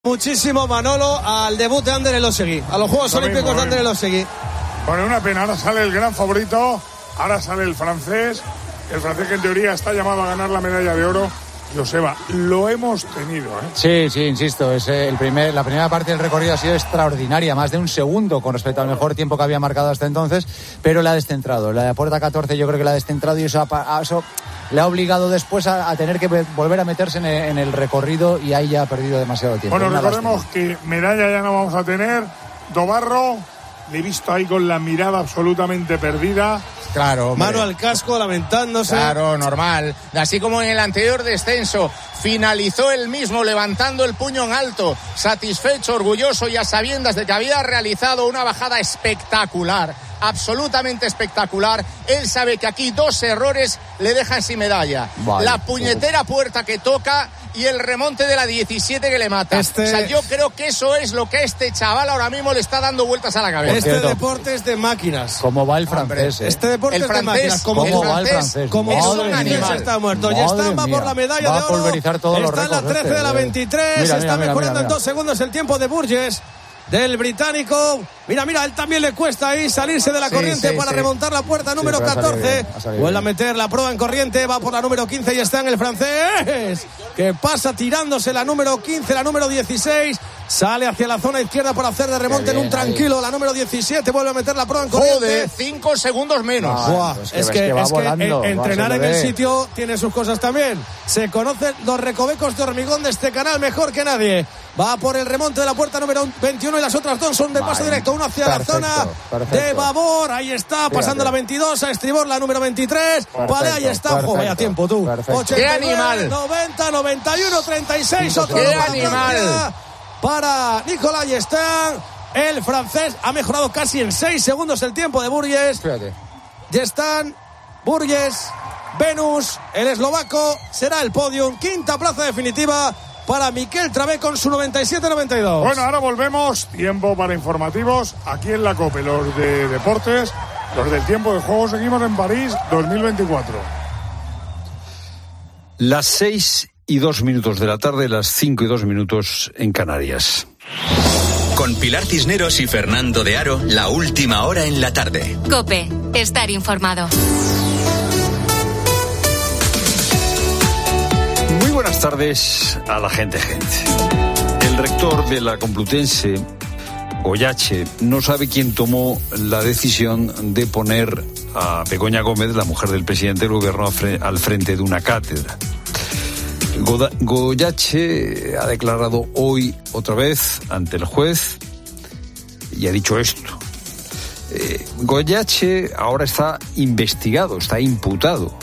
Muchísimo, Manolo, al debut de Ander Elosegui, a los Juegos Olímpicos de Ander Elosegui. Bueno, una pena, ahora sale el gran favorito, ahora sale el francés que en teoría está llamado a ganar la medalla de oro. Joseba, lo hemos tenido, ¿eh? Sí, insisto, es la primera parte del recorrido ha sido extraordinaria, más de un segundo con respecto al mejor tiempo que había marcado hasta entonces, pero la ha descentrado. La de puerta 14 yo creo que la ha descentrado y eso le ha obligado después a tener que volver a meterse en el recorrido y ahí ya ha perdido demasiado tiempo. Bueno, recordemos que medalla ya no vamos a tener. Dobarro, le he visto ahí con la mirada absolutamente perdida. Claro, hombre. Mano al casco, lamentándose. Claro, normal. Así como en el anterior descenso, finalizó él mismo levantando el puño en alto, satisfecho, orgulloso y a sabiendas de que había realizado una bajada espectacular, absolutamente espectacular. Él sabe que aquí 2 errores le dejan sin medalla. Vale, la puñetera puerta que toca y el remonte de la 17 que le mata. O sea, yo creo que eso es lo que a este chaval ahora mismo le está dando vueltas a la cabeza. Este deporte es de máquinas. ¿Cómo va el francés? Este deporte es de máquinas. ¿Cómo va el francés? Como es un animal. Está muerto. Ya está, va por la medalla va de oro. A pulverizar todos los está en la 13 de la 23. Está mejorando en 2 segundos el tiempo de Burgess, del británico. Mira, él también le cuesta ahí salirse de la corriente para remontar la puerta número 14. Vuelve a meter la prueba en corriente, va por la número 15 y está en el francés, que pasa tirándose la número 15, la número 16. Sale hacia la zona izquierda para hacer de remonte en un tranquilo. Ahí. La número 17 vuelve a meter la prueba en corriente. Joder, 5 segundos menos. Es que entrenar en el sitio tiene sus cosas también. Se conocen los recovecos de hormigón de este canal mejor que nadie. Va por el remonte de la puerta número 21 y las otras 2 son de paso directo. Uno hacia la zona de babor. Ahí está, pasando la 22 a estribor la número 23. Vale, ahí está. Vaya tiempo tú. 89, ¡qué animal! 90, 91, 36. ¡Qué animal! Para Nicolás Yestán, el francés ha mejorado casi en 6 segundos el tiempo de Burgess. Yestán, Burgess, Venus, el eslovaco, será el podium. 5ª plaza definitiva para Miquel Travé con su 97-92. Bueno, ahora volvemos. Tiempo para informativos aquí en la COPE. Los de deportes, los del tiempo de juego, seguimos en París 2024. Las 6:02 de la tarde, las 5:02 en Canarias. Con Pilar Cisneros y Fernando de Aro, la última hora en la tarde. COPE, estar informado. Muy buenas tardes a la gente. El rector de la Complutense, Goyache, no sabe quién tomó la decisión de poner a Begoña Gómez, la mujer del presidente del gobierno, al frente de una cátedra. Goyache ha declarado hoy otra vez ante el juez y ha dicho esto. Goyache ahora está investigado, está imputado.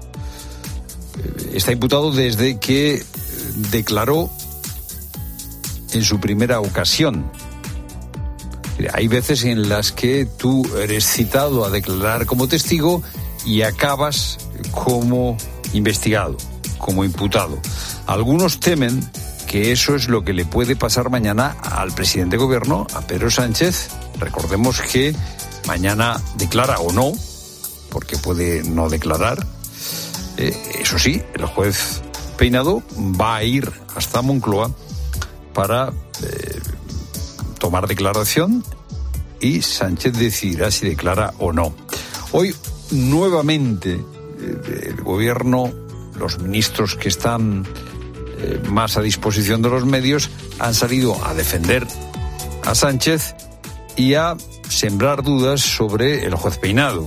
Está imputado desde que declaró en su primera ocasión. Hay veces en las que tú eres citado a declarar como testigo y acabas como investigado, como imputado. Algunos temen que eso es lo que le puede pasar mañana al presidente de gobierno, a Pedro Sánchez. Recordemos que mañana declara o no, porque puede no declarar. Eso sí, el juez Peinado va a ir hasta Moncloa para tomar declaración y Sánchez decidirá si declara o no. Hoy nuevamente el gobierno, los ministros que están más a disposición de los medios han salido a defender a Sánchez y a sembrar dudas sobre el juez Peinado.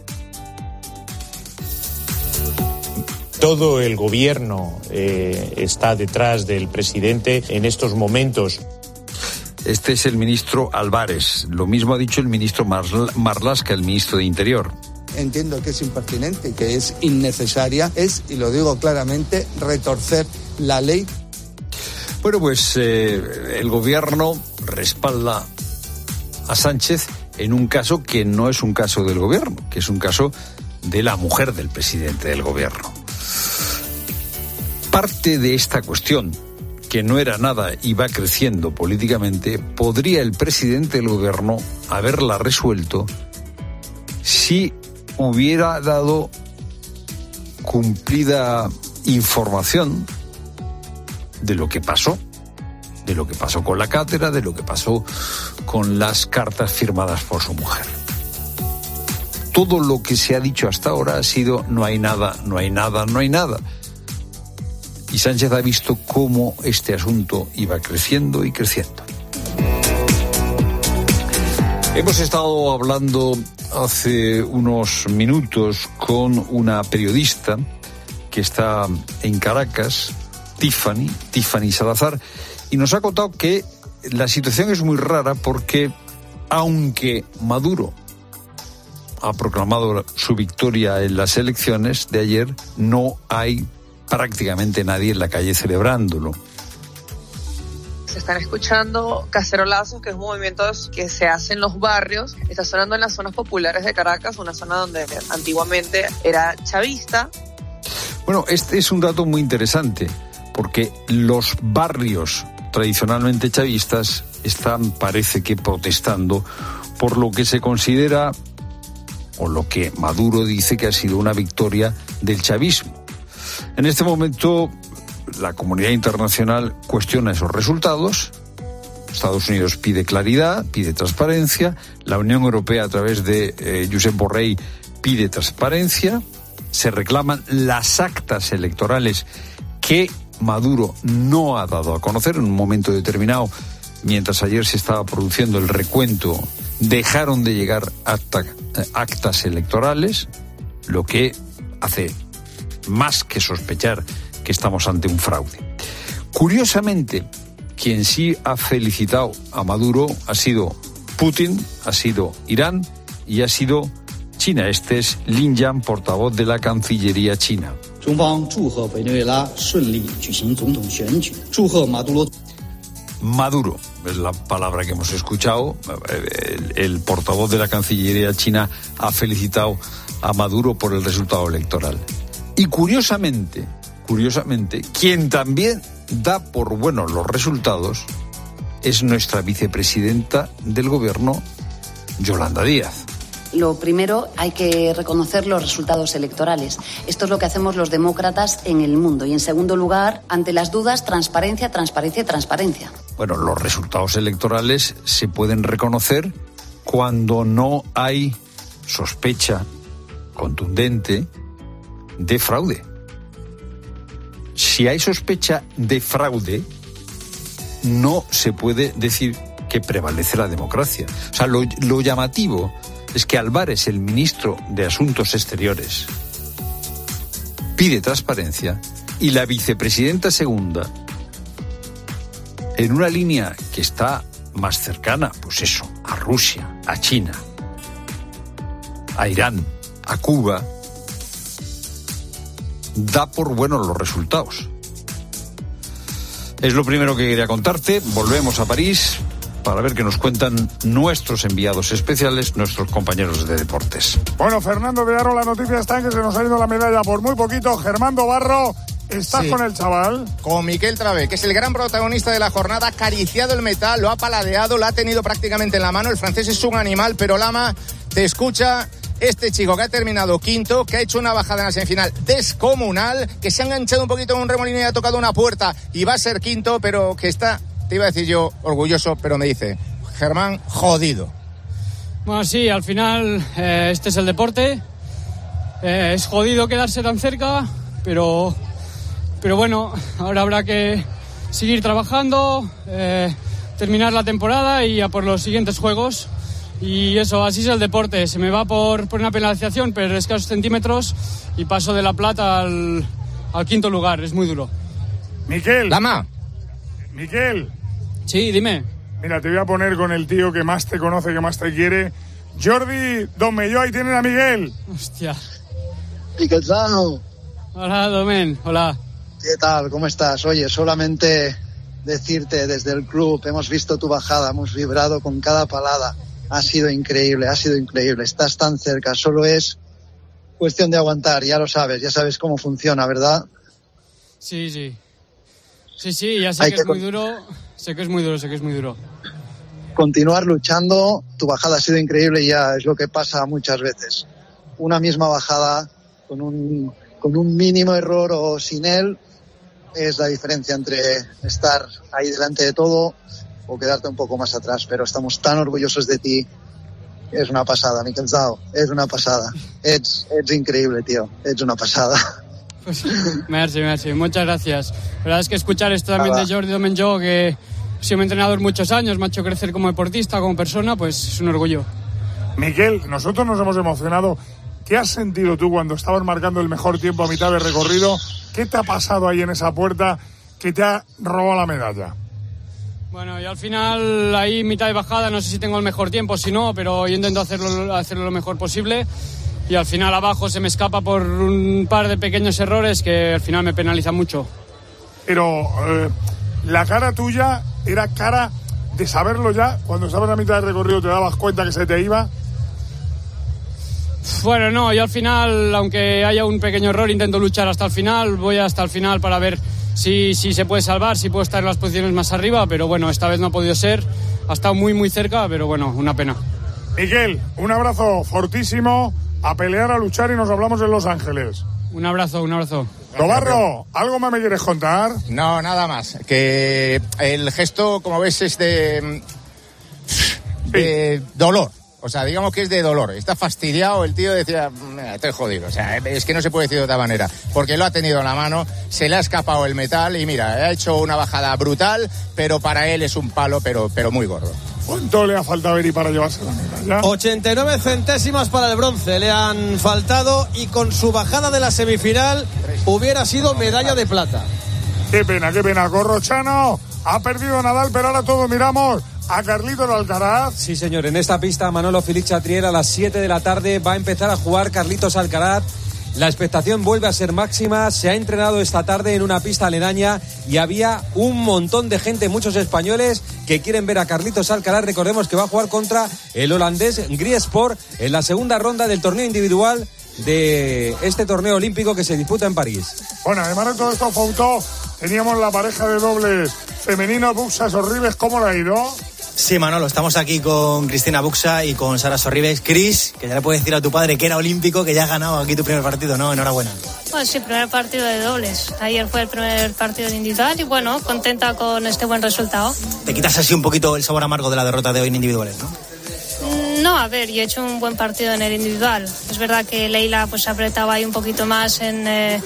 Todo el gobierno está detrás del presidente en estos momentos. Este es el ministro Álvarez. Lo mismo ha dicho el ministro Marlaska, el ministro de Interior. Entiendo que es impertinente, que es innecesaria, y lo digo claramente, retorcer la ley. Bueno, pues el gobierno respalda a Sánchez en un caso que no es un caso del gobierno, que es un caso de la mujer del presidente del gobierno. Parte de esta cuestión, que no era nada y va creciendo políticamente, podría el presidente del gobierno haberla resuelto si hubiera dado cumplida información de lo que pasó, de lo que pasó con la cátedra, de lo que pasó con las cartas firmadas por su mujer. Todo lo que se ha dicho hasta ahora ha sido no hay nada, no hay nada, no hay nada. Y Sánchez ha visto cómo este asunto iba creciendo y creciendo. Hemos estado hablando hace unos minutos con una periodista que está en Caracas, Tiffany Salazar, y nos ha contado que la situación es muy rara porque, aunque Maduro ha proclamado su victoria en las elecciones de ayer, no hay prácticamente nadie en la calle celebrándolo. Se están escuchando cacerolazos, que es un movimiento que se hace en los barrios. Está sonando en las zonas populares de Caracas, una zona donde antiguamente era chavista. Bueno, este es un dato muy interesante, porque los barrios tradicionalmente chavistas están, parece que, protestando por lo que se considera, o lo que Maduro dice que ha sido una victoria del chavismo. En este momento, la comunidad internacional cuestiona esos resultados. Estados Unidos pide claridad, pide transparencia. La Unión Europea, a través de Josep Borrell, pide transparencia. Se reclaman las actas electorales que Maduro no ha dado a conocer en un momento determinado. Mientras ayer se estaba produciendo el recuento, dejaron de llegar actas electorales, lo que hace más que sospechar que estamos ante un fraude. Curiosamente, quien sí ha felicitado a Maduro ha sido Putin, ha sido Irán y ha sido China. Este es Lin Yan, portavoz de la Cancillería china. Maduro es la palabra que hemos escuchado. El portavoz de la Cancillería china ha felicitado a Maduro por el resultado electoral. Y curiosamente, quien también da por buenos los resultados es nuestra vicepresidenta del gobierno, Yolanda Díaz. Lo primero, hay que reconocer los resultados electorales. Esto es lo que hacemos los demócratas en el mundo. Y en segundo lugar, ante las dudas, transparencia, transparencia y transparencia. Bueno, los resultados electorales se pueden reconocer cuando no hay sospecha contundente de fraude. Si hay sospecha de fraude, no se puede decir que prevalece la democracia. O sea, lo llamativo es que Álvarez, el ministro de Asuntos Exteriores, pide transparencia y la vicepresidenta segunda, en una línea que está más cercana, pues eso, a Rusia, a China, a Irán, a Cuba, da por buenos los resultados. Es lo primero que quería contarte. Volvemos a París para ver qué nos cuentan nuestros enviados especiales, nuestros compañeros de deportes. Bueno, Fernando de Aro, la noticia está en que se nos ha ido la medalla por muy poquito. Germán Barro, ¿estás con el chaval? Con Miquel Travé, que es el gran protagonista de la jornada, ha acariciado el metal, lo ha paladeado, lo ha tenido prácticamente en la mano. El francés es un animal, pero Lama, te escucha este chico que ha terminado quinto, que ha hecho una bajada en la semifinal descomunal, que se ha enganchado un poquito en un remolino y ha tocado una puerta y va a ser quinto, pero que está, te iba a decir yo, orgulloso, pero me dice, Germán, jodido. Bueno, sí, al final este es el deporte. Es jodido quedarse tan cerca, pero bueno, ahora habrá que seguir trabajando, terminar la temporada y a por los siguientes juegos. Y eso, así es el deporte. Se me va por una penalización, pero escasos centímetros, y paso de la plata al quinto lugar. Es muy duro. Miquel. Lama. Miquel. Sí, dime. Mira, te voy a poner con el tío que más te conoce, que más te quiere. Jordi Domelló, ahí tienen a Miguel. Hostia. Miquelzano. Hola, Domen. Hola. ¿Qué tal? ¿Cómo estás? Oye, solamente decirte desde el club, hemos visto tu bajada, hemos vibrado con cada palada. Ha sido increíble, estás tan cerca, solo es cuestión de aguantar, ya sabes cómo funciona, ¿verdad? Sí, ya sé que es muy duro, sé que es muy duro. Continuar luchando, tu bajada ha sido increíble y ya es lo que pasa muchas veces. Una misma bajada, con un mínimo error o sin él, es la diferencia entre estar ahí delante de todo o quedarte un poco más atrás, pero estamos tan orgullosos de ti. És una passada, Miquel Zau, és una passada. Ets increíble, tío, ets una pasada. Pues, merci, muchas gracias. La verdad es que escuchar esto también de Jordi Domenjó, que he sido mi entrenador muchos años, me ha hecho crecer como deportista, como persona, pues es un orgullo. Miquel, nosotros nos hemos emocionado. ¿Qué has sentido tú cuando estabas marcando el mejor tiempo a mitad de recorrido? ¿Qué te ha pasado ahí en esa puerta que te ha robado la medalla? Bueno, y al final, ahí mitad de bajada, no sé si tengo el mejor tiempo, si no, pero yo intento hacerlo lo mejor posible. Y al final abajo se me escapa por un par de pequeños errores que al final me penalizan mucho. Pero la cara tuya era cara de saberlo ya. Cuando estabas a mitad del recorrido te dabas cuenta que se te iba. Bueno, no, yo al final, aunque haya un pequeño error, intento luchar hasta el final. Voy hasta el final para ver si se puede salvar, si puedo estar en las posiciones más arriba. Pero bueno, esta vez no ha podido ser. Ha estado muy, muy cerca, pero bueno, una pena. Miquel, un abrazo fortísimo. A pelear, a luchar y nos hablamos en Los Ángeles. Un abrazo. Tobarro, ¿algo más me quieres contar? No, nada más. Que el gesto, como ves, es de dolor. O sea, digamos que es de dolor. Está fastidiado, el tío decía, estoy jodido. O sea, es que no se puede decir de otra manera. Porque lo ha tenido en la mano, se le ha escapado el metal y mira, ha hecho una bajada brutal, pero para él es un palo, pero muy gordo. ¿Cuánto le ha faltado a Eri para llevarse la medalla? 89 centésimas para el bronce le han faltado y con su bajada de la semifinal hubiera sido medalla de plata. Qué pena. Corrochano, ha perdido Nadal, pero ahora todos miramos a Carlitos Alcaraz. Sí, señor, en esta pista Manolo Félix Chatrier a las 7 de la tarde va a empezar a jugar Carlitos Alcaraz. La expectación vuelve a ser máxima, se ha entrenado esta tarde en una pista aledaña y había un montón de gente, muchos españoles que quieren ver a Carlitos Alcaraz. Recordemos que va a jugar contra el holandés Griesport en la segunda ronda del torneo individual de este torneo olímpico que se disputa en París. Bueno, además de todo esto, Fouto, teníamos la pareja de dobles femenino, Buxa Sorribes. ¿Cómo le ha ido? Sí, Manolo, estamos aquí con Cristina Buxa y con Sara Sorribes. Cris, que ya le puedes decir a tu padre que era olímpico, que ya has ganado aquí tu primer partido, ¿no? Enhorabuena. Bueno, sí, primer partido de dobles. Ayer fue el primer partido de individual y bueno, contenta con este buen resultado. Te quitas así un poquito el sabor amargo de la derrota de hoy en individuales, ¿no? No, a ver, yo he hecho un buen partido en el individual. Es verdad que Leila pues apretaba ahí un poquito más en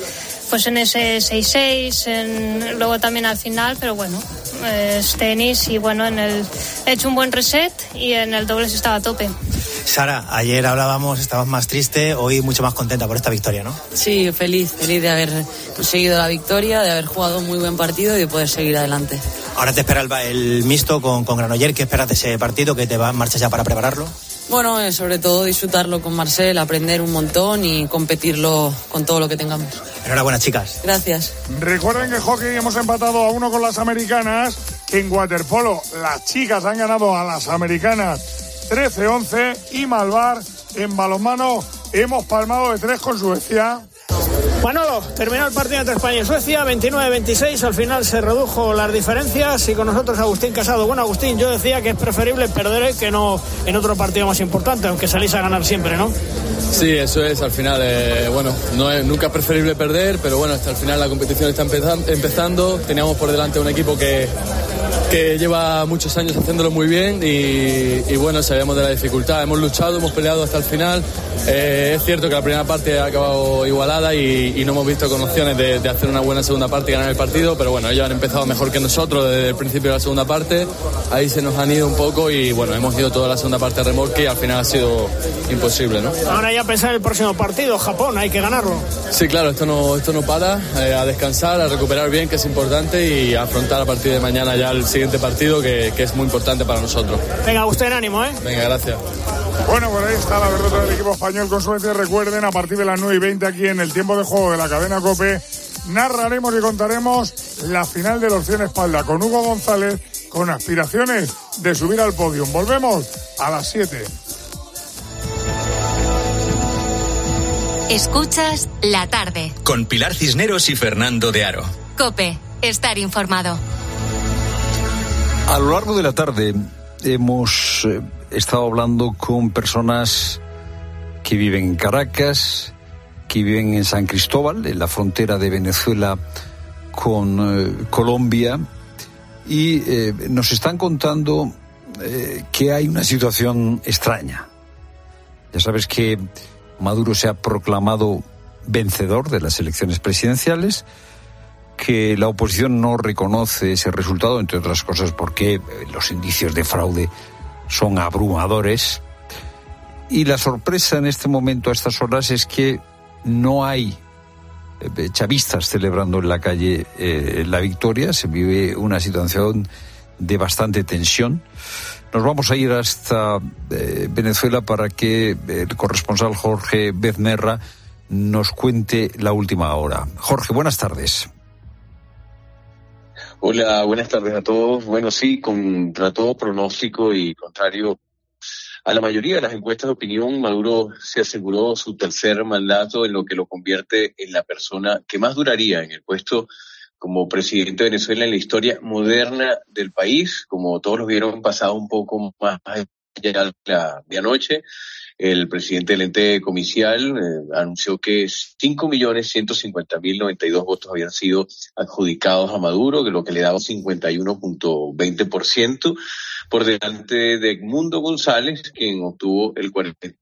ese 6-6, luego también al final, pero bueno, es tenis y bueno, he hecho un buen reset y en el dobles estaba a tope. Sara, ayer hablábamos, estabas más triste, hoy mucho más contenta por esta victoria, ¿no? Sí, feliz de haber conseguido la victoria, de haber jugado un muy buen partido y de poder seguir adelante. Ahora te espera el mixto con Granollers. ¿Qué esperas de ese partido? ¿Que te marchas ya para prepararlo? Bueno, sobre todo disfrutarlo con Marcel, aprender un montón y competirlo con todo lo que tengamos. Enhorabuena, chicas. Gracias. Recuerden que en hockey hemos empatado a 1 con las americanas, que en waterpolo las chicas han ganado a las americanas 13-11 y Malvar en balonmano hemos palmado de 3 con Suecia. Manolo, terminó el partido entre España y Suecia, 29-26, al final se redujo las diferencias y con nosotros Agustín Casado. Bueno, Agustín, yo decía que es preferible perder que no en otro partido más importante, aunque salís a ganar siempre, ¿no? Sí, eso es, al final, nunca es preferible perder, pero bueno, hasta el final la competición está empezando, teníamos por delante un equipo que lleva muchos años haciéndolo muy bien y bueno, sabíamos de la dificultad, hemos luchado, hemos peleado hasta el final. Es cierto que la primera parte ha acabado igualada y no hemos visto con opciones de hacer una buena segunda parte y ganar el partido, pero bueno, ellos han empezado mejor que nosotros desde el principio de la segunda parte, ahí se nos han ido un poco y bueno, hemos ido toda la segunda parte a remolque y al final ha sido imposible, ¿no? Ahora ya pensar en el próximo partido, Japón, hay que ganarlo. Sí, claro, esto no para, a descansar, a recuperar bien, que es importante, y a afrontar a partir de mañana ya el siguiente partido que es muy importante para nosotros. Venga, usted en ánimo, ¿eh? Venga, gracias. Bueno, pues ahí está la derrota del equipo español con Suecia. Recuerden, a partir de las 9:20 aquí en el tiempo de juego de la cadena COPE, narraremos y contaremos la final de los 100 espalda con Hugo González, con aspiraciones de subir al podio. Volvemos a las 7. Escuchas La Tarde con Pilar Cisneros y Fernando de Aro. COPE, estar informado. A lo largo de la tarde hemos estado hablando con personas que viven en Caracas, que viven en San Cristóbal, en la frontera de Venezuela con Colombia y nos están contando que hay una situación extraña. Ya sabes que Maduro se ha proclamado vencedor de las elecciones presidenciales, que la oposición no reconoce ese resultado, entre otras cosas porque los indicios de fraude son abrumadores. Y la sorpresa en este momento, a estas horas, es que no hay chavistas celebrando en la calle la victoria. Se vive una situación de bastante tensión. Nos vamos a ir hasta Venezuela para que el corresponsal Jorge Bezmerra nos cuente la última hora. Jorge, buenas tardes. Hola, buenas tardes a todos. Bueno, sí, contra todo pronóstico y contrario a la mayoría de las encuestas de opinión, Maduro se aseguró su tercer mandato, en lo que lo convierte en la persona que más duraría en el puesto como presidente de Venezuela en la historia moderna del país. Como todos lo vieron pasado un poco más allá de la medianoche, el presidente del ente comicial anunció que 5.150.092 votos habían sido adjudicados a Maduro, lo que le daba 51.20%, por delante de Edmundo González, quien obtuvo el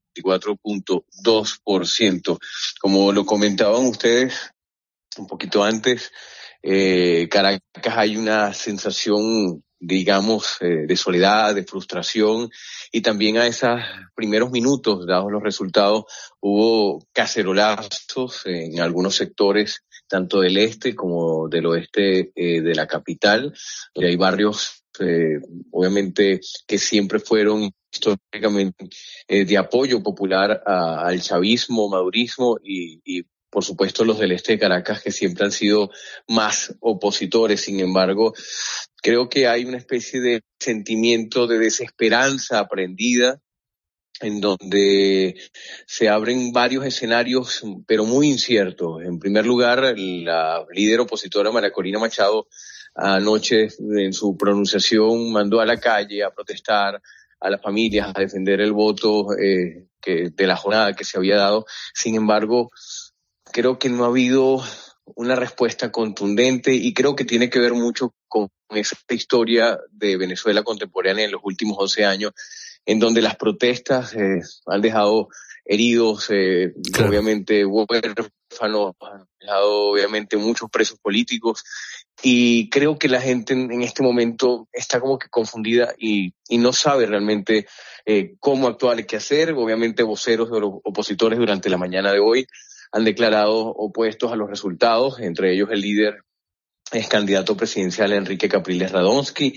44.2%. Como lo comentaban ustedes un poquito antes, Caracas hay una sensación, digamos, de soledad, de frustración, y también a esos primeros minutos, dados los resultados, hubo cacerolazos en algunos sectores, tanto del este como del oeste de la capital. Hay barrios, obviamente, que siempre fueron históricamente de apoyo popular al chavismo, madurismo, y por supuesto los del este de Caracas, que siempre han sido más opositores. Sin embargo, creo que hay una especie de sentimiento de desesperanza aprendida, en donde se abren varios escenarios, pero muy inciertos. En primer lugar, la líder opositora María Corina Machado anoche, en su pronunciación, mandó a la calle a protestar, a las familias, a defender el voto de la jornada que se había dado. Sin embargo, creo que no ha habido una respuesta contundente, y creo que tiene que ver mucho con esa historia de Venezuela contemporánea en los últimos 11 años, en donde las protestas han dejado heridos, claro, obviamente huérfanos, han dejado obviamente muchos presos políticos, y creo que la gente en este momento está como que confundida y no sabe realmente cómo actuar, qué hacer. Obviamente voceros de los opositores durante la mañana de hoy han declarado opuestos a los resultados, entre ellos el líder es candidato presidencial Enrique Capriles Radonsky,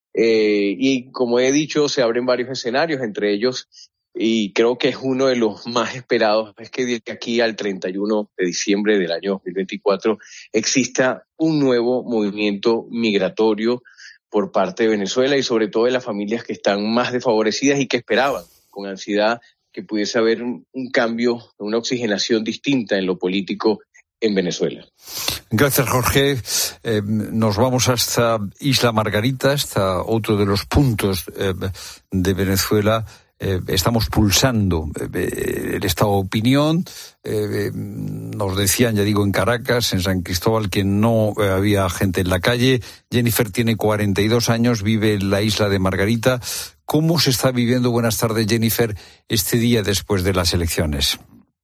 y como he dicho, se abren varios escenarios, entre ellos, y creo que es uno de los más esperados, es que de aquí al 31 de diciembre del año 2024 exista un nuevo movimiento migratorio por parte de Venezuela, y sobre todo de las familias que están más desfavorecidas y que esperaban con ansiedad que pudiese haber un cambio, una oxigenación distinta en lo político en Venezuela. Gracias, Jorge. Nos vamos hasta Isla Margarita, hasta otro de los puntos de Venezuela. Estamos pulsando el estado de opinión. Nos decían, ya digo, en Caracas, en San Cristóbal, que no había gente en la calle. Jennifer tiene 42 años, vive en la isla de Margarita. ¿Cómo se está viviendo, buenas tardes, Jennifer, este día después de las elecciones?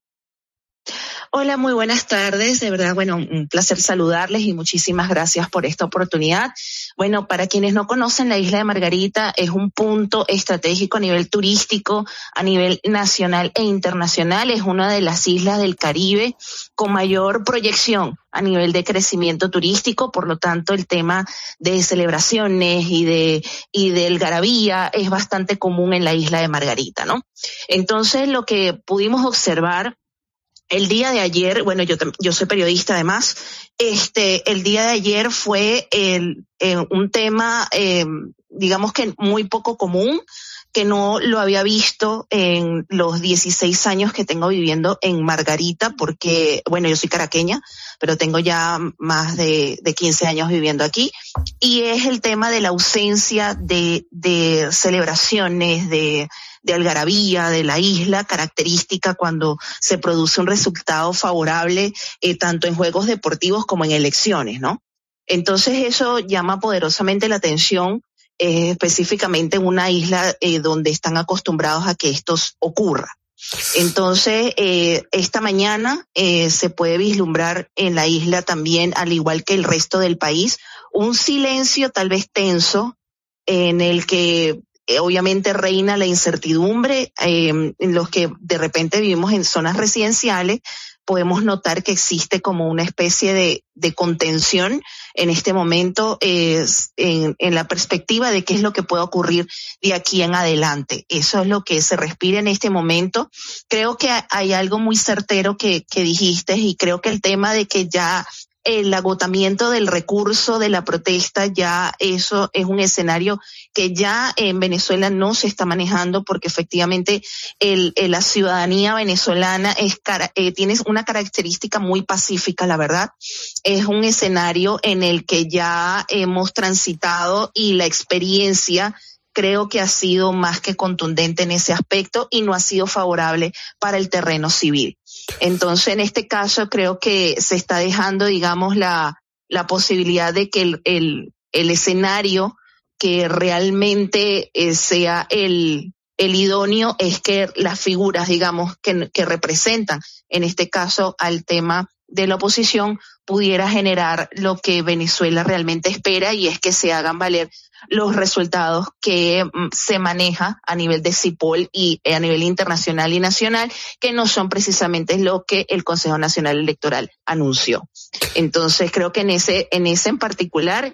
Hola, muy buenas tardes. De verdad, bueno, un placer saludarles y muchísimas gracias por esta oportunidad. Bueno, para quienes no conocen, la isla de Margarita es un punto estratégico a nivel turístico, a nivel nacional e internacional. Es una de las islas del Caribe con mayor proyección a nivel de crecimiento turístico. Por lo tanto, el tema de celebraciones y de algarabía es bastante común en la isla de Margarita, ¿no? Entonces, lo que pudimos observar el día de ayer, bueno, yo soy periodista además, el día de ayer fue un tema, digamos que muy poco común, que no lo había visto en los 16 años que tengo viviendo en Margarita, porque, bueno, yo soy caraqueña, pero tengo ya más de 15 años viviendo aquí, y es el tema de la ausencia de celebraciones, de algarabía de la isla, característica cuando se produce un resultado favorable, tanto en juegos deportivos como en elecciones, ¿no? Entonces eso llama poderosamente la atención, específicamente en una isla donde están acostumbrados a que esto ocurra. Entonces, esta mañana se puede vislumbrar en la isla también, al igual que el resto del país, un silencio tal vez tenso en el que obviamente reina la incertidumbre. En los que de repente vivimos en zonas residenciales, podemos notar que existe como una especie de contención en este momento en la perspectiva de qué es lo que puede ocurrir de aquí en adelante. Eso es lo que se respira en este momento. Creo que hay algo muy certero que dijiste, y creo que el tema de que ya el agotamiento del recurso de la protesta, ya eso es un escenario que ya en Venezuela no se está manejando, porque efectivamente la ciudadanía venezolana tiene una característica muy pacífica, la verdad. Es un escenario en el que ya hemos transitado, y la experiencia creo que ha sido más que contundente en ese aspecto y no ha sido favorable para el terreno civil. Entonces, en este caso, creo que se está dejando, digamos, la posibilidad de que el escenario que realmente sea el idóneo es que las figuras, digamos, que representan, en este caso, al tema de la oposición, pudiera generar lo que Venezuela realmente espera, y es que se hagan valer los resultados que se maneja a nivel de CIPOL y a nivel internacional y nacional, que no son precisamente lo que el Consejo Nacional Electoral anunció. Entonces, creo que en ese en particular,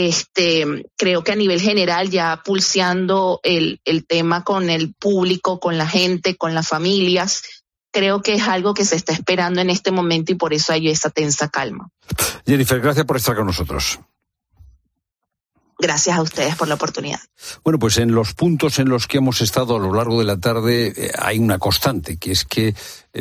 creo que a nivel general, ya pulseando el tema con el público, con la gente, con las familias, creo que es algo que se está esperando en este momento, y por eso hay esa tensa calma. Jennifer, gracias por estar con nosotros. Gracias a ustedes por la oportunidad. Bueno, pues en los puntos en los que hemos estado a lo largo de la tarde hay una constante, que es que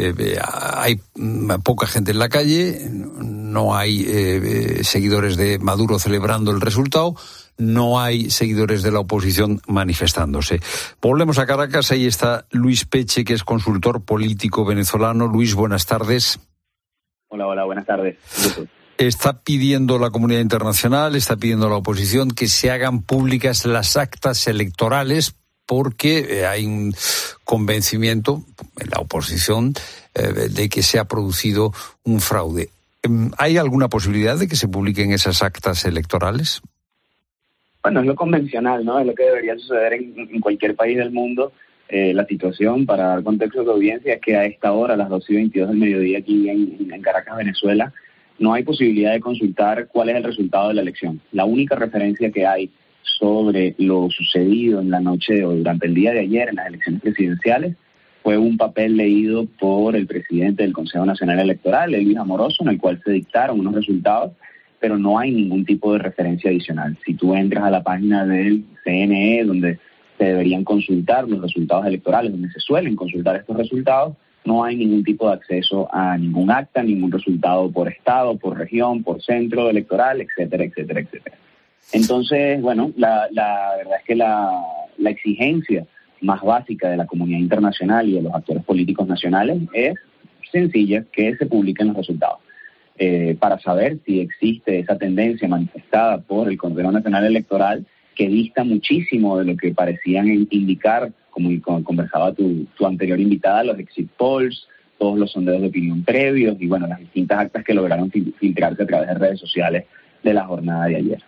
hay poca gente en la calle, no hay seguidores de Maduro celebrando el resultado, no hay seguidores de la oposición manifestándose. Volvemos a Caracas, ahí está Luis Peche, que es consultor político venezolano. Luis, buenas tardes. Hola, buenas tardes. Está pidiendo la comunidad internacional, está pidiendo la oposición que se hagan públicas las actas electorales, porque hay un convencimiento en la oposición de que se ha producido un fraude. ¿Hay alguna posibilidad de que se publiquen esas actas electorales? Bueno, es lo convencional, ¿no? Es lo que debería suceder en cualquier país del mundo. La situación, para dar contexto de audiencia, es que a esta hora, a las 12:22 del mediodía aquí en Caracas, Venezuela, no hay posibilidad de consultar cuál es el resultado de la elección. La única referencia que hay sobre lo sucedido en la noche o durante el día de ayer en las elecciones presidenciales fue un papel leído por el presidente del Consejo Nacional Electoral, Elvis Amoroso, en el cual se dictaron unos resultados, pero no hay ningún tipo de referencia adicional. Si tú entras a la página del CNE, donde se deberían consultar los resultados electorales, donde se suelen consultar estos resultados, no hay ningún tipo de acceso a ningún acta, ningún resultado por estado, por región, por centro electoral, etcétera, etcétera, etcétera. Entonces, bueno, la verdad es que la exigencia más básica de la comunidad internacional y de los actores políticos nacionales es sencilla, que se publiquen los resultados. Para saber si existe esa tendencia manifestada por el Consejo Nacional Electoral, que dista muchísimo de lo que parecían indicar, como conversaba tu anterior invitada, los exit polls, todos los sondeos de opinión previos y, bueno, las distintas actas que lograron filtrarse a través de redes sociales de la jornada de ayer.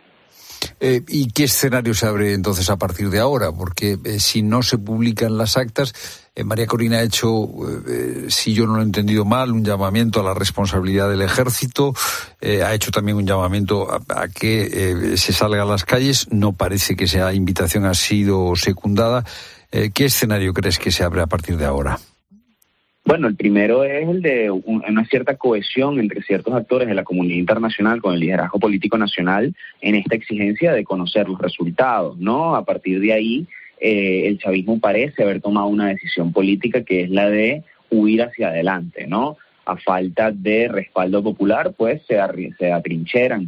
¿Y qué escenario se abre entonces a partir de ahora? Porque si no se publican las actas, María Corina ha hecho, si yo no lo he entendido mal, un llamamiento a la responsabilidad del ejército, ha hecho también un llamamiento a que se salga a las calles. No parece que esa invitación ha sido secundada. ¿Qué escenario crees que se abre a partir de ahora? Bueno, el primero es el de una cierta cohesión entre ciertos actores de la comunidad internacional con el liderazgo político nacional en esta exigencia de conocer los resultados, ¿no? A partir de ahí, el chavismo parece haber tomado una decisión política que es la de huir hacia adelante, ¿no? A falta de respaldo popular, pues se atrincheran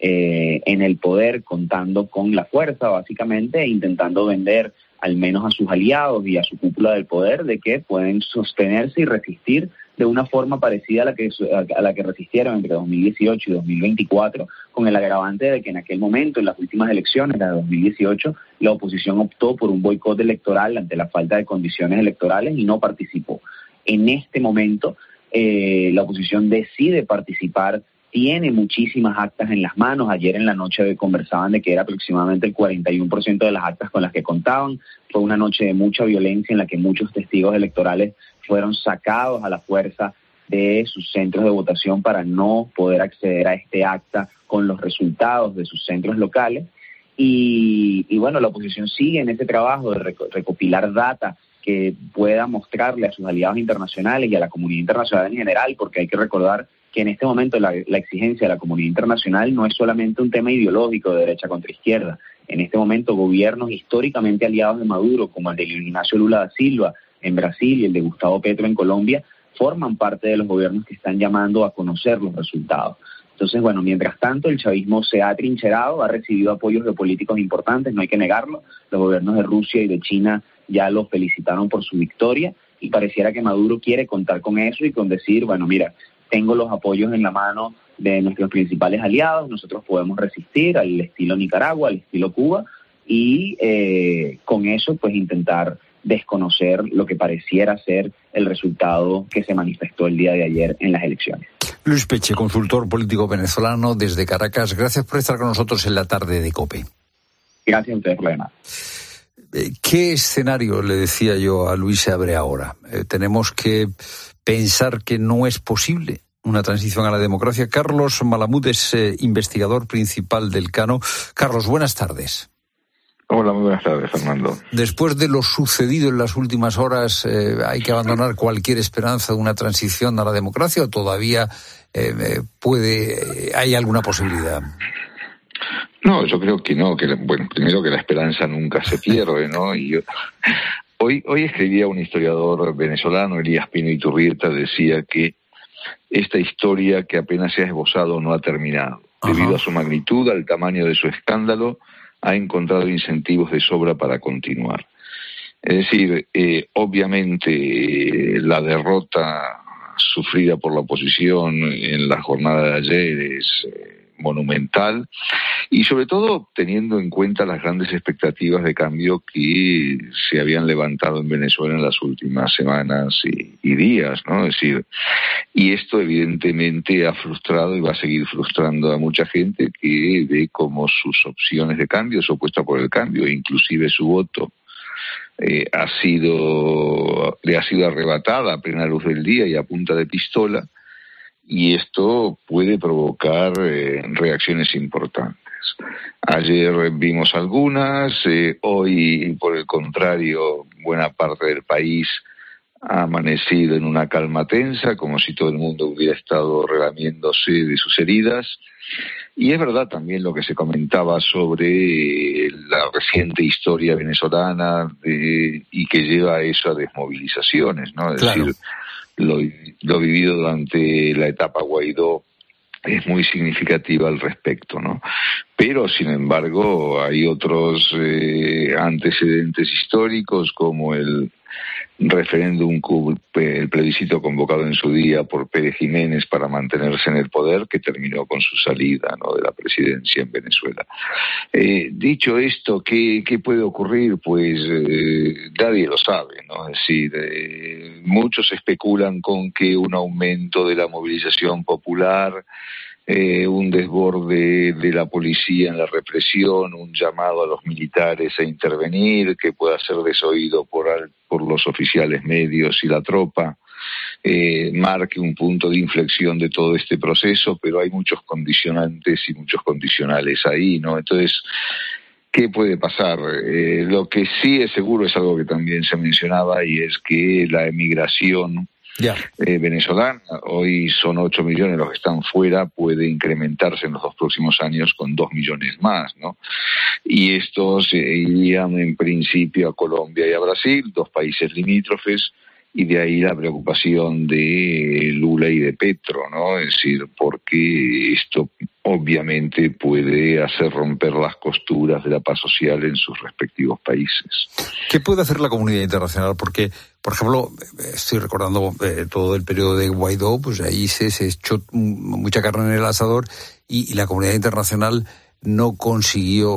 en el poder, contando con la fuerza, básicamente, e intentando vender al menos a sus aliados y a su cúpula del poder de que pueden sostenerse y resistir de una forma parecida a la que resistieron entre 2018 y 2024, con el agravante de que en aquel momento, en las últimas elecciones, la de 2018, la oposición optó por un boicot electoral ante la falta de condiciones electorales y no participó. En este momento, la oposición decide participar, tiene muchísimas actas en las manos. Ayer en la noche conversaban de que era aproximadamente el 41% de las actas con las que contaban. Fue una noche de mucha violencia en la que muchos testigos electorales fueron sacados a la fuerza de sus centros de votación para no poder acceder a este acta con los resultados de sus centros locales. Y bueno, la oposición sigue en ese trabajo de recopilar data que pueda mostrarle a sus aliados internacionales y a la comunidad internacional en general, porque hay que recordar que en este momento la exigencia de la comunidad internacional no es solamente un tema ideológico de derecha contra izquierda. En este momento, gobiernos históricamente aliados de Maduro, como el de Luis Ignacio Lula da Silva en Brasil y el de Gustavo Petro en Colombia, forman parte de los gobiernos que están llamando a conocer los resultados. Entonces, bueno, mientras tanto, el chavismo se ha atrincherado, ha recibido apoyos de políticos importantes, no hay que negarlo. Los gobiernos de Rusia y de China ya lo felicitaron por su victoria y pareciera que Maduro quiere contar con eso y con decir, bueno, mira, tengo los apoyos en la mano de nuestros principales aliados, nosotros podemos resistir al estilo Nicaragua, al estilo Cuba, y con eso pues intentar desconocer lo que pareciera ser el resultado que se manifestó el día de ayer en las elecciones. Luis Peche, consultor político venezolano desde Caracas, gracias por estar con nosotros en la tarde de COPE. Gracias a ustedes por la llamada. ¿Qué escenario, le decía yo a Luis, se abre ahora? Tenemos que pensar que no es posible una transición a la democracia. Carlos Malamud es investigador principal del Cano. Carlos, buenas tardes. Hola, muy buenas tardes, Fernando. Después de lo sucedido en las últimas horas, ¿hay que abandonar cualquier esperanza de una transición a la democracia o todavía hay alguna posibilidad? No, yo creo que no, bueno, primero que la esperanza nunca se pierde, ¿no? Y hoy escribía un historiador venezolano, Elías Pino Iturrieta, decía que esta historia que apenas se ha esbozado no ha terminado. Ajá. Debido a su magnitud, al tamaño de su escándalo, ha encontrado incentivos de sobra para continuar. Es decir, obviamente la derrota sufrida por la oposición en la jornada de ayer es monumental y sobre todo teniendo en cuenta las grandes expectativas de cambio que se habían levantado en Venezuela en las últimas semanas y días, ¿no? Es decir, y esto evidentemente ha frustrado y va a seguir frustrando a mucha gente que ve como sus opciones de cambio, su apuesta por el cambio, inclusive su voto, le ha sido arrebatada a plena luz del día y a punta de pistola. Y esto puede provocar reacciones importantes. Ayer vimos algunas, hoy, por el contrario, buena parte del país ha amanecido en una calma tensa, como si todo el mundo hubiera estado relamiéndose de sus heridas. Y es verdad también lo que se comentaba sobre la reciente historia venezolana y que lleva a eso a desmovilizaciones, ¿no? Es decir, lo vivido durante la etapa Guaidó es muy significativa al respecto, ¿no? Pero, sin embargo, hay otros antecedentes históricos como el referéndum, el plebiscito convocado en su día por Pérez Jiménez para mantenerse en el poder, que terminó con su salida, ¿no?, de la presidencia en Venezuela. Dicho esto, ¿qué puede ocurrir? Pues nadie lo sabe, ¿no? Es decir, muchos especulan con que un aumento de la movilización popular, un desborde de la policía en la represión, un llamado a los militares a intervenir, que pueda ser desoído por los oficiales medios y la tropa, marque un punto de inflexión de todo este proceso, pero hay muchos condicionantes y muchos condicionales ahí, ¿no? Entonces, ¿qué puede pasar? Lo que sí es seguro es algo que también se mencionaba, y es que la emigración venezolana, hoy son 8 millones los que están fuera, puede incrementarse en los 2 próximos años con 2 millones más, ¿no? Y estos irían en principio a Colombia y a Brasil, 2 países limítrofes, y de ahí la preocupación de Lula y de Petro, ¿no? Es decir, porque esto obviamente puede hacer romper las costuras de la paz social en sus respectivos países. ¿Qué puede hacer la comunidad internacional? Porque, por ejemplo, estoy recordando todo el periodo de Guaidó, pues ahí se echó mucha carne en el asador y la comunidad internacional no consiguió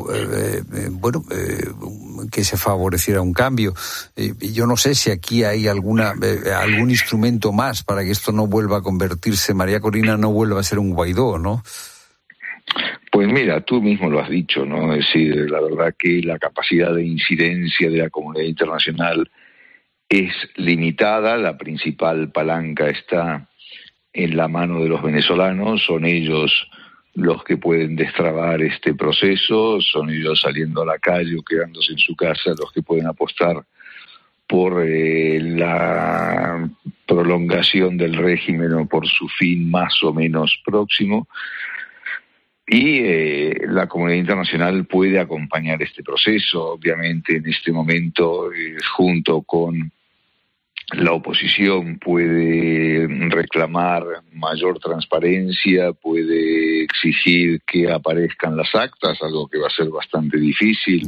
que se favoreciera un cambio. Yo no sé si aquí hay algún instrumento más para que esto no vuelva a convertirse, María Corina, no vuelva a ser un Guaidó, ¿no? Pues mira, tú mismo lo has dicho, ¿no? Es decir, la verdad que la capacidad de incidencia de la comunidad internacional es limitada. La principal palanca está en la mano de los venezolanos, son ellos los que pueden destrabar este proceso, son ellos saliendo a la calle o quedándose en su casa los que pueden apostar por la prolongación del régimen o por su fin más o menos próximo. Y la comunidad internacional puede acompañar este proceso, obviamente en este momento, junto con la oposición, puede reclamar mayor transparencia, puede exigir que aparezcan las actas, algo que va a ser bastante difícil,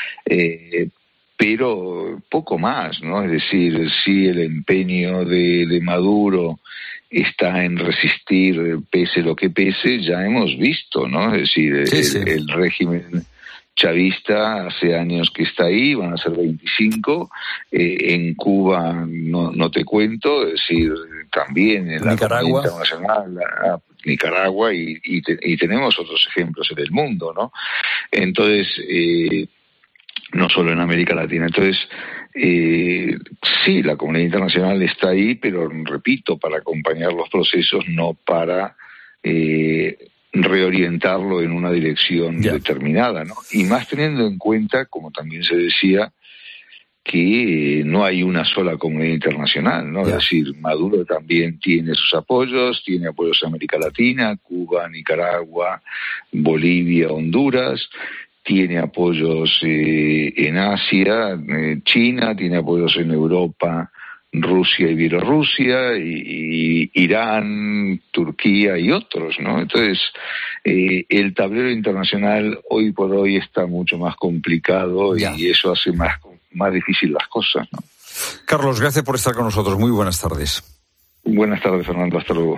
pero poco más, ¿no? Es decir, si el empeño de Maduro está en resistir pese lo que pese, ya hemos visto, ¿no? Es decir, el régimen chavista hace años que está ahí, van a ser 25, en Cuba no te cuento, es decir, también en la comunidad internacional, Nicaragua y tenemos otros ejemplos en el mundo, ¿no? Entonces, no solo en América Latina. Entonces, sí, la comunidad internacional está ahí, pero repito, para acompañar los procesos, no para reorientarlo en una dirección determinada, ¿no? Y más teniendo en cuenta, como también se decía, que no hay una sola comunidad internacional, ¿no? Es decir, Maduro también tiene sus apoyos, tiene apoyos en América Latina, Cuba, Nicaragua, Bolivia, Honduras, tiene apoyos en Asia, China, tiene apoyos en Europa, Rusia y Bielorrusia, y Irán, Turquía y otros, ¿no? Entonces, el tablero internacional hoy por hoy está mucho más complicado y eso hace más difícil las cosas, ¿no? Carlos, gracias por estar con nosotros. Muy buenas tardes. Buenas tardes, Fernando. Hasta luego.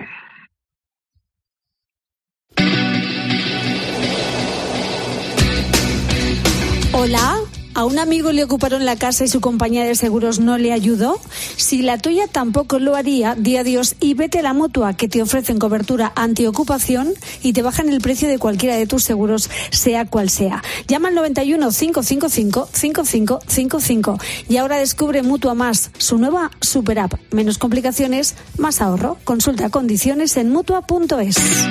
Hola, ¿a un amigo le ocuparon la casa y su compañía de seguros no le ayudó? Si la tuya tampoco lo haría, di adiós y vete a la Mutua, que te ofrecen cobertura antiocupación y te bajan el precio de cualquiera de tus seguros, sea cual sea. Llama al 91 555 5555 y ahora descubre Mutua Más, su nueva super app. Menos complicaciones, más ahorro. Consulta condiciones en Mutua.es.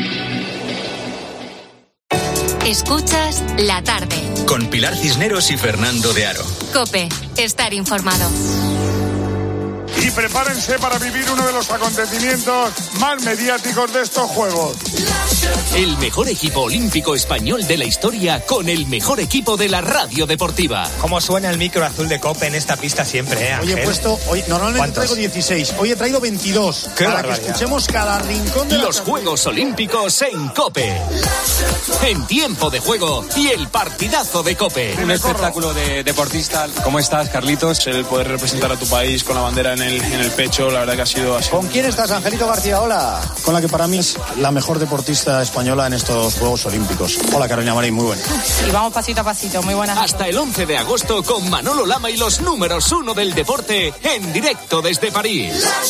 Escuchas La Tarde. Con Pilar Cisneros y Fernando de Aro. COPE. Estar informado. Y prepárense para vivir uno de los acontecimientos más mediáticos de estos Juegos. El mejor equipo olímpico español de la historia con el mejor equipo de la radio deportiva. ¿Cómo suena el micro azul de COPE en esta pista siempre, Hoy he puesto, normalmente ¿cuántos? Traigo 16, hoy he traído 22. ¡Qué para barbaridad! Que escuchemos cada rincón de los Juegos Olímpicos en COPE. En tiempo de juego y el partidazo de COPE. Un espectáculo de deportista. ¿Cómo estás, Carlitos? El poder representar a tu país con la bandera en el pecho, la verdad que ha sido así. ¿Con quién estás, Angelito García? Hola. Con la que para mí es la mejor deportista española en estos Juegos Olímpicos. Hola, Carolina Marín, muy buena. Y vamos pasito a pasito, muy buenas. Hasta el 11 de agosto con Manolo Lama y los números 1 del deporte en directo desde París.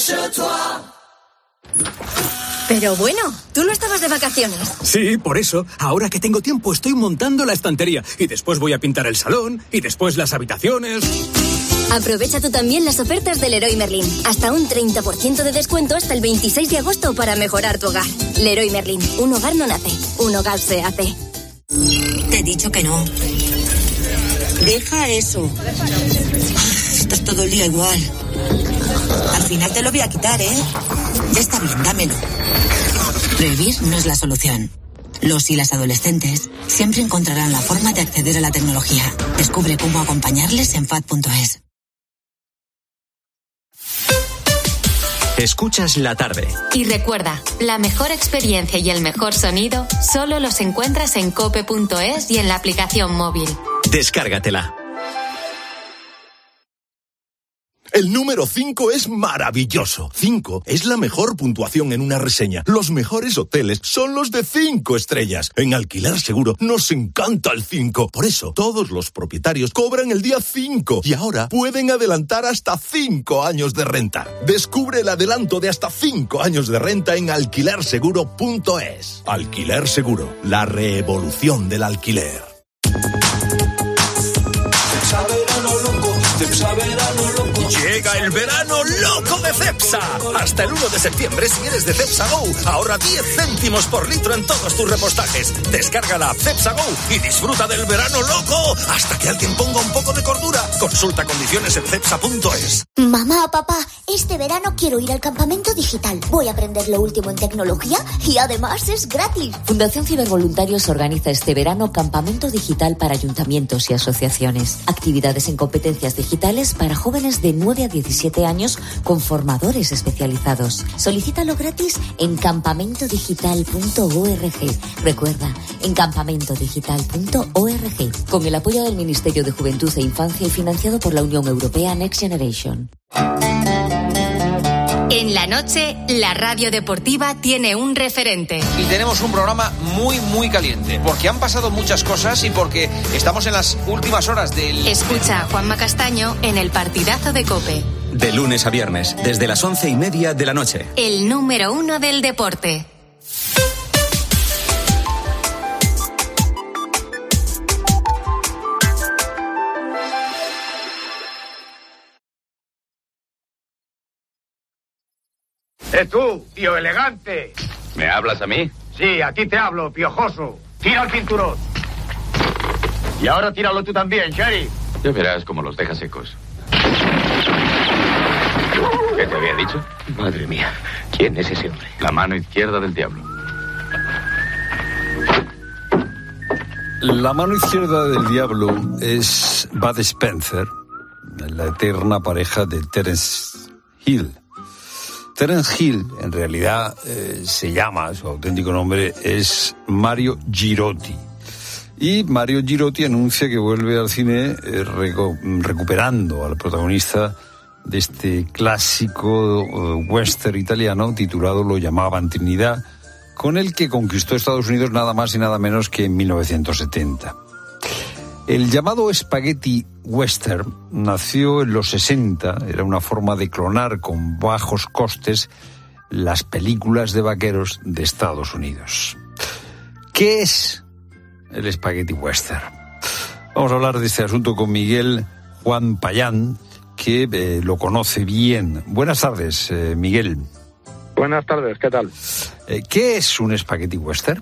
Pero bueno, tú no estabas de vacaciones. Sí, por eso, ahora que tengo tiempo estoy montando la estantería y después voy a pintar el salón y después las habitaciones. Aprovecha tú también las ofertas del Leroy Merlin. Hasta un 30% de descuento hasta el 26 de agosto para mejorar tu hogar. Leroy Merlin, un hogar no nace, un hogar se hace. Te he dicho que no. Deja eso. Estás todo el día igual. Al final te lo voy a quitar, ¿eh? Ya está bien, dámelo. Prohibir no es la solución. Los y las adolescentes siempre encontrarán la forma de acceder a la tecnología. Descubre cómo acompañarles en FAD.es. Escuchas la tarde. Y recuerda, la mejor experiencia y el mejor sonido solo los encuentras en cope.es y en la aplicación móvil. Descárgatela. El número 5 es maravilloso. 5 es la mejor puntuación en una reseña. Los mejores hoteles son los de 5 estrellas. En Alquiler Seguro nos encanta el 5. Por eso, todos los propietarios cobran el día 5 y ahora pueden adelantar hasta 5 años de renta. Descubre el adelanto de hasta 5 años de renta en alquilerseguro.es. Alquiler Seguro, la revolución del alquiler. Llega el verano loco de Cepsa. Hasta el 1 de septiembre, si eres de Cepsa Go, ahorra 10 céntimos por litro en todos tus repostajes. Descarga la Cepsa Go y disfruta del verano loco hasta que alguien ponga un poco de cordura. Consulta condiciones en cepsa.es. Mamá, papá, este verano quiero ir al campamento digital. Voy a aprender lo último en tecnología y además es gratis. Fundación Cibervoluntarios organiza este verano campamento digital para ayuntamientos y asociaciones. Actividades en competencias digitales para jóvenes de 9 a 17 años con formadores especializados. Solicítalo gratis en campamentodigital.org. Recuerda, en campamentodigital.org. Con el apoyo del Ministerio de Juventud e Infancia y financiado por la Unión Europea Next Generation. En la noche, la radio deportiva tiene un referente. Y tenemos un programa muy, muy caliente, porque han pasado muchas cosas y porque estamos en las últimas horas del... Escucha a Juanma Castaño en el partidazo de COPE. De lunes a viernes, desde las 11:30 de la noche. El número 1 del deporte. Tú, tío elegante. ¿Me hablas a mí? Sí, a ti te hablo, piojoso. Tira el cinturón. Y ahora tíralo tú también, Sheriff. Ya verás cómo los deja secos. ¿Qué te había dicho? Madre mía, ¿quién es ese hombre? La mano izquierda del diablo. La mano izquierda del diablo es Bud Spencer, la eterna pareja de Terence Hill. Terence Hill, en realidad, se llama, su auténtico nombre es Mario Girotti. Y Mario Girotti anuncia que vuelve al cine recuperando al protagonista de este clásico western italiano titulado Lo llamaban Trinidad, con el que conquistó Estados Unidos nada más y nada menos que en 1970. El llamado spaghetti western nació en los 60, era una forma de clonar con bajos costes las películas de vaqueros de Estados Unidos. ¿Qué es el spaghetti western? Vamos a hablar de este asunto con Miguel Juan Payán, que lo conoce bien. Buenas tardes, Miguel. Buenas tardes, ¿qué tal? ¿Qué es un spaghetti western?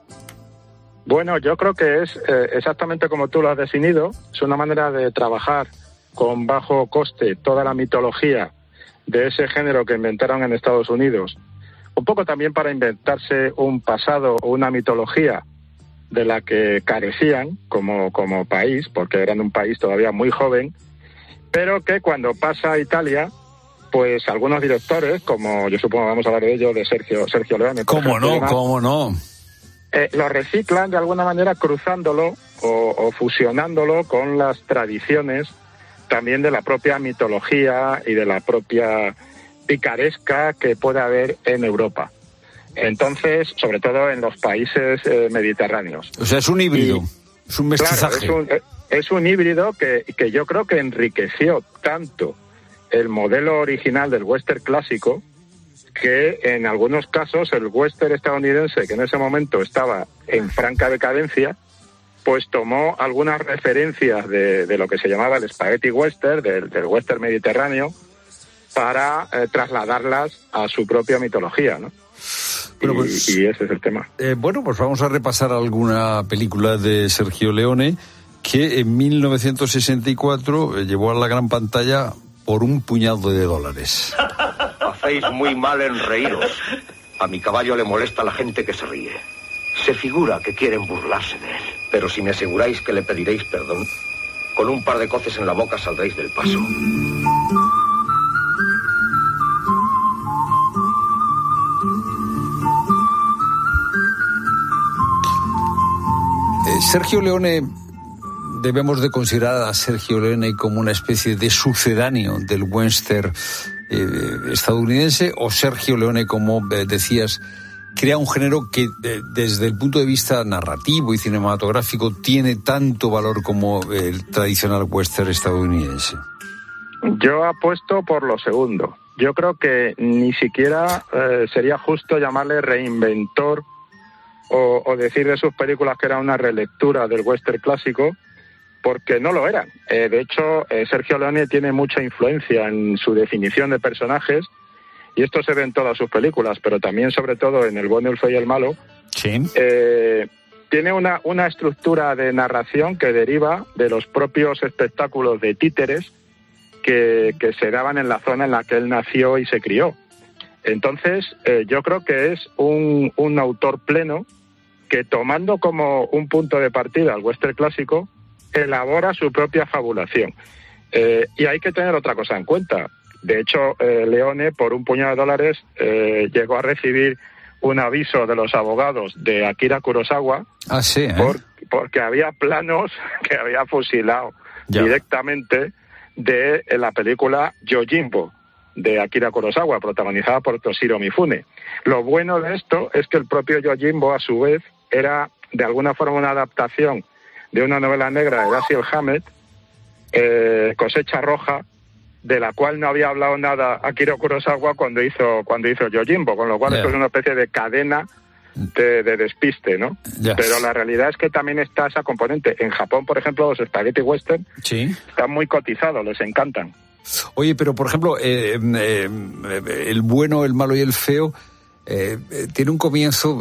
Bueno, yo creo que es exactamente como tú lo has definido. Es una manera de trabajar con bajo coste toda la mitología de ese género que inventaron en Estados Unidos. Un poco también para inventarse un pasado o una mitología de la que carecían como país, porque eran un país todavía muy joven, pero que cuando pasa a Italia, pues algunos directores, como yo supongo vamos a hablar de ello, de Sergio Leone. ¿Cómo no? Lo reciclan de alguna manera cruzándolo o fusionándolo con las tradiciones también de la propia mitología y de la propia picaresca que puede haber en Europa. Entonces, sobre todo en los países mediterráneos. O sea, es un híbrido, es un mestizaje. Claro, es un híbrido que yo creo que enriqueció tanto el modelo original del western clásico, que en algunos casos el western estadounidense, que en ese momento estaba en franca decadencia, pues tomó algunas referencias de lo que se llamaba el spaghetti western, del western mediterráneo, para trasladarlas a su propia mitología, ¿no? Bueno, y ese es el tema. Bueno, pues vamos a repasar alguna película de Sergio Leone que en 1964 llevó a la gran pantalla por un puñado de dólares. Hacéis muy mal en reíros. A mi caballo le molesta la gente que se ríe. Se figura que quieren burlarse de él. Pero si me aseguráis que le pediréis perdón, con un par de coces en la boca saldréis del paso. Sergio Leone, debemos de considerar a Sergio Leone como una especie de sucedáneo del western estadounidense, o Sergio Leone, como decías, crea un género que desde el punto de vista narrativo y cinematográfico tiene tanto valor como el tradicional western estadounidense. Yo apuesto por lo segundo. Yo creo que ni siquiera sería justo llamarle reinventor o decir de sus películas que era una relectura del western clásico, porque no lo eran. De hecho, Sergio Leone tiene mucha influencia en su definición de personajes, y esto se ve en todas sus películas, pero también, sobre todo, en El bueno, el feo y el malo. Sí. Tiene una estructura de narración que deriva de los propios espectáculos de títeres que se daban en la zona en la que él nació y se crió. Entonces, yo creo que es un autor pleno que, tomando como un punto de partida el western clásico, elabora su propia fabulación. Y hay que tener otra cosa en cuenta. De hecho, Leone, por un puñado de dólares, llegó a recibir un aviso de los abogados de Akira Kurosawa. Ah, sí, porque había planos que había fusilado directamente de la película Yojimbo, de Akira Kurosawa, protagonizada por Toshiro Mifune. Lo bueno de esto es que el propio Yojimbo, a su vez, era de alguna forma una adaptación de una novela negra de Dashiell Hammett, Cosecha Roja, de la cual no había hablado nada Akira Kurosawa cuando hizo Yojimbo, con lo cual esto es una especie de cadena de despiste, ¿no? Pero la realidad es que también está esa componente. En Japón, por ejemplo, los spaghetti western están muy cotizados, les encantan. Oye, pero por ejemplo, El bueno, el malo y el feo tiene un comienzo,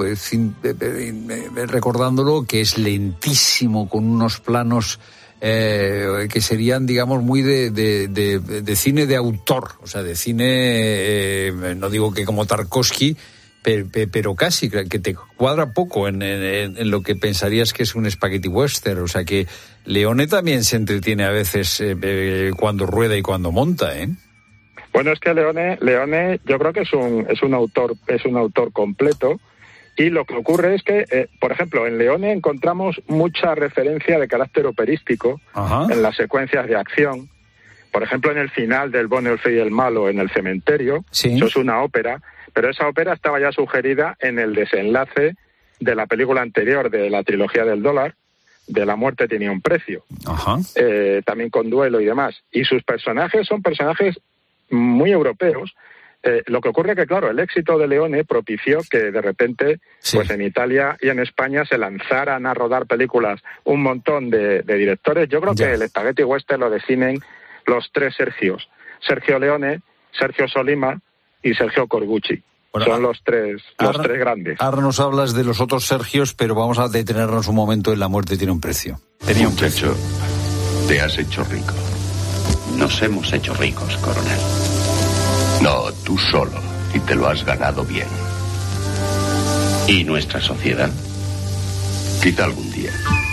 recordándolo, que es lentísimo, con unos planos que serían, digamos, muy de cine de autor, o sea, de cine, no digo que como Tarkovsky, pero casi, que te cuadra poco en lo que pensarías que es un spaghetti western. O sea que Leone también se entretiene a veces cuando rueda y cuando monta, ¿eh? Bueno, es que Leone yo creo que es un autor completo. Y lo que ocurre es que, por ejemplo, en Leone encontramos mucha referencia de carácter operístico en las secuencias de acción. Por ejemplo, en el final del bueno, el feo y el malo, en el cementerio, eso es una ópera, pero esa ópera estaba ya sugerida en el desenlace de la película anterior de la trilogía del dólar, de La muerte tenía un precio, también con duelo y demás. Y sus personajes son personajes muy europeos. Lo que ocurre es que, claro, el éxito de Leone propició que de repente, pues en Italia y en España se lanzaran a rodar películas un montón de directores. Yo creo que el spaghetti western lo definen los tres Sergios: Sergio Leone, Sergio Solima y Sergio Corbucci. Bueno, son los tres grandes. Ahora nos hablas de los otros Sergios, pero vamos a detenernos un momento en La muerte tiene un precio. Tenía un precio. Te has hecho rico. Nos hemos hecho ricos, coronel. No, tú solo, y te lo has ganado bien. ¿Y nuestra sociedad? Quizá algún día.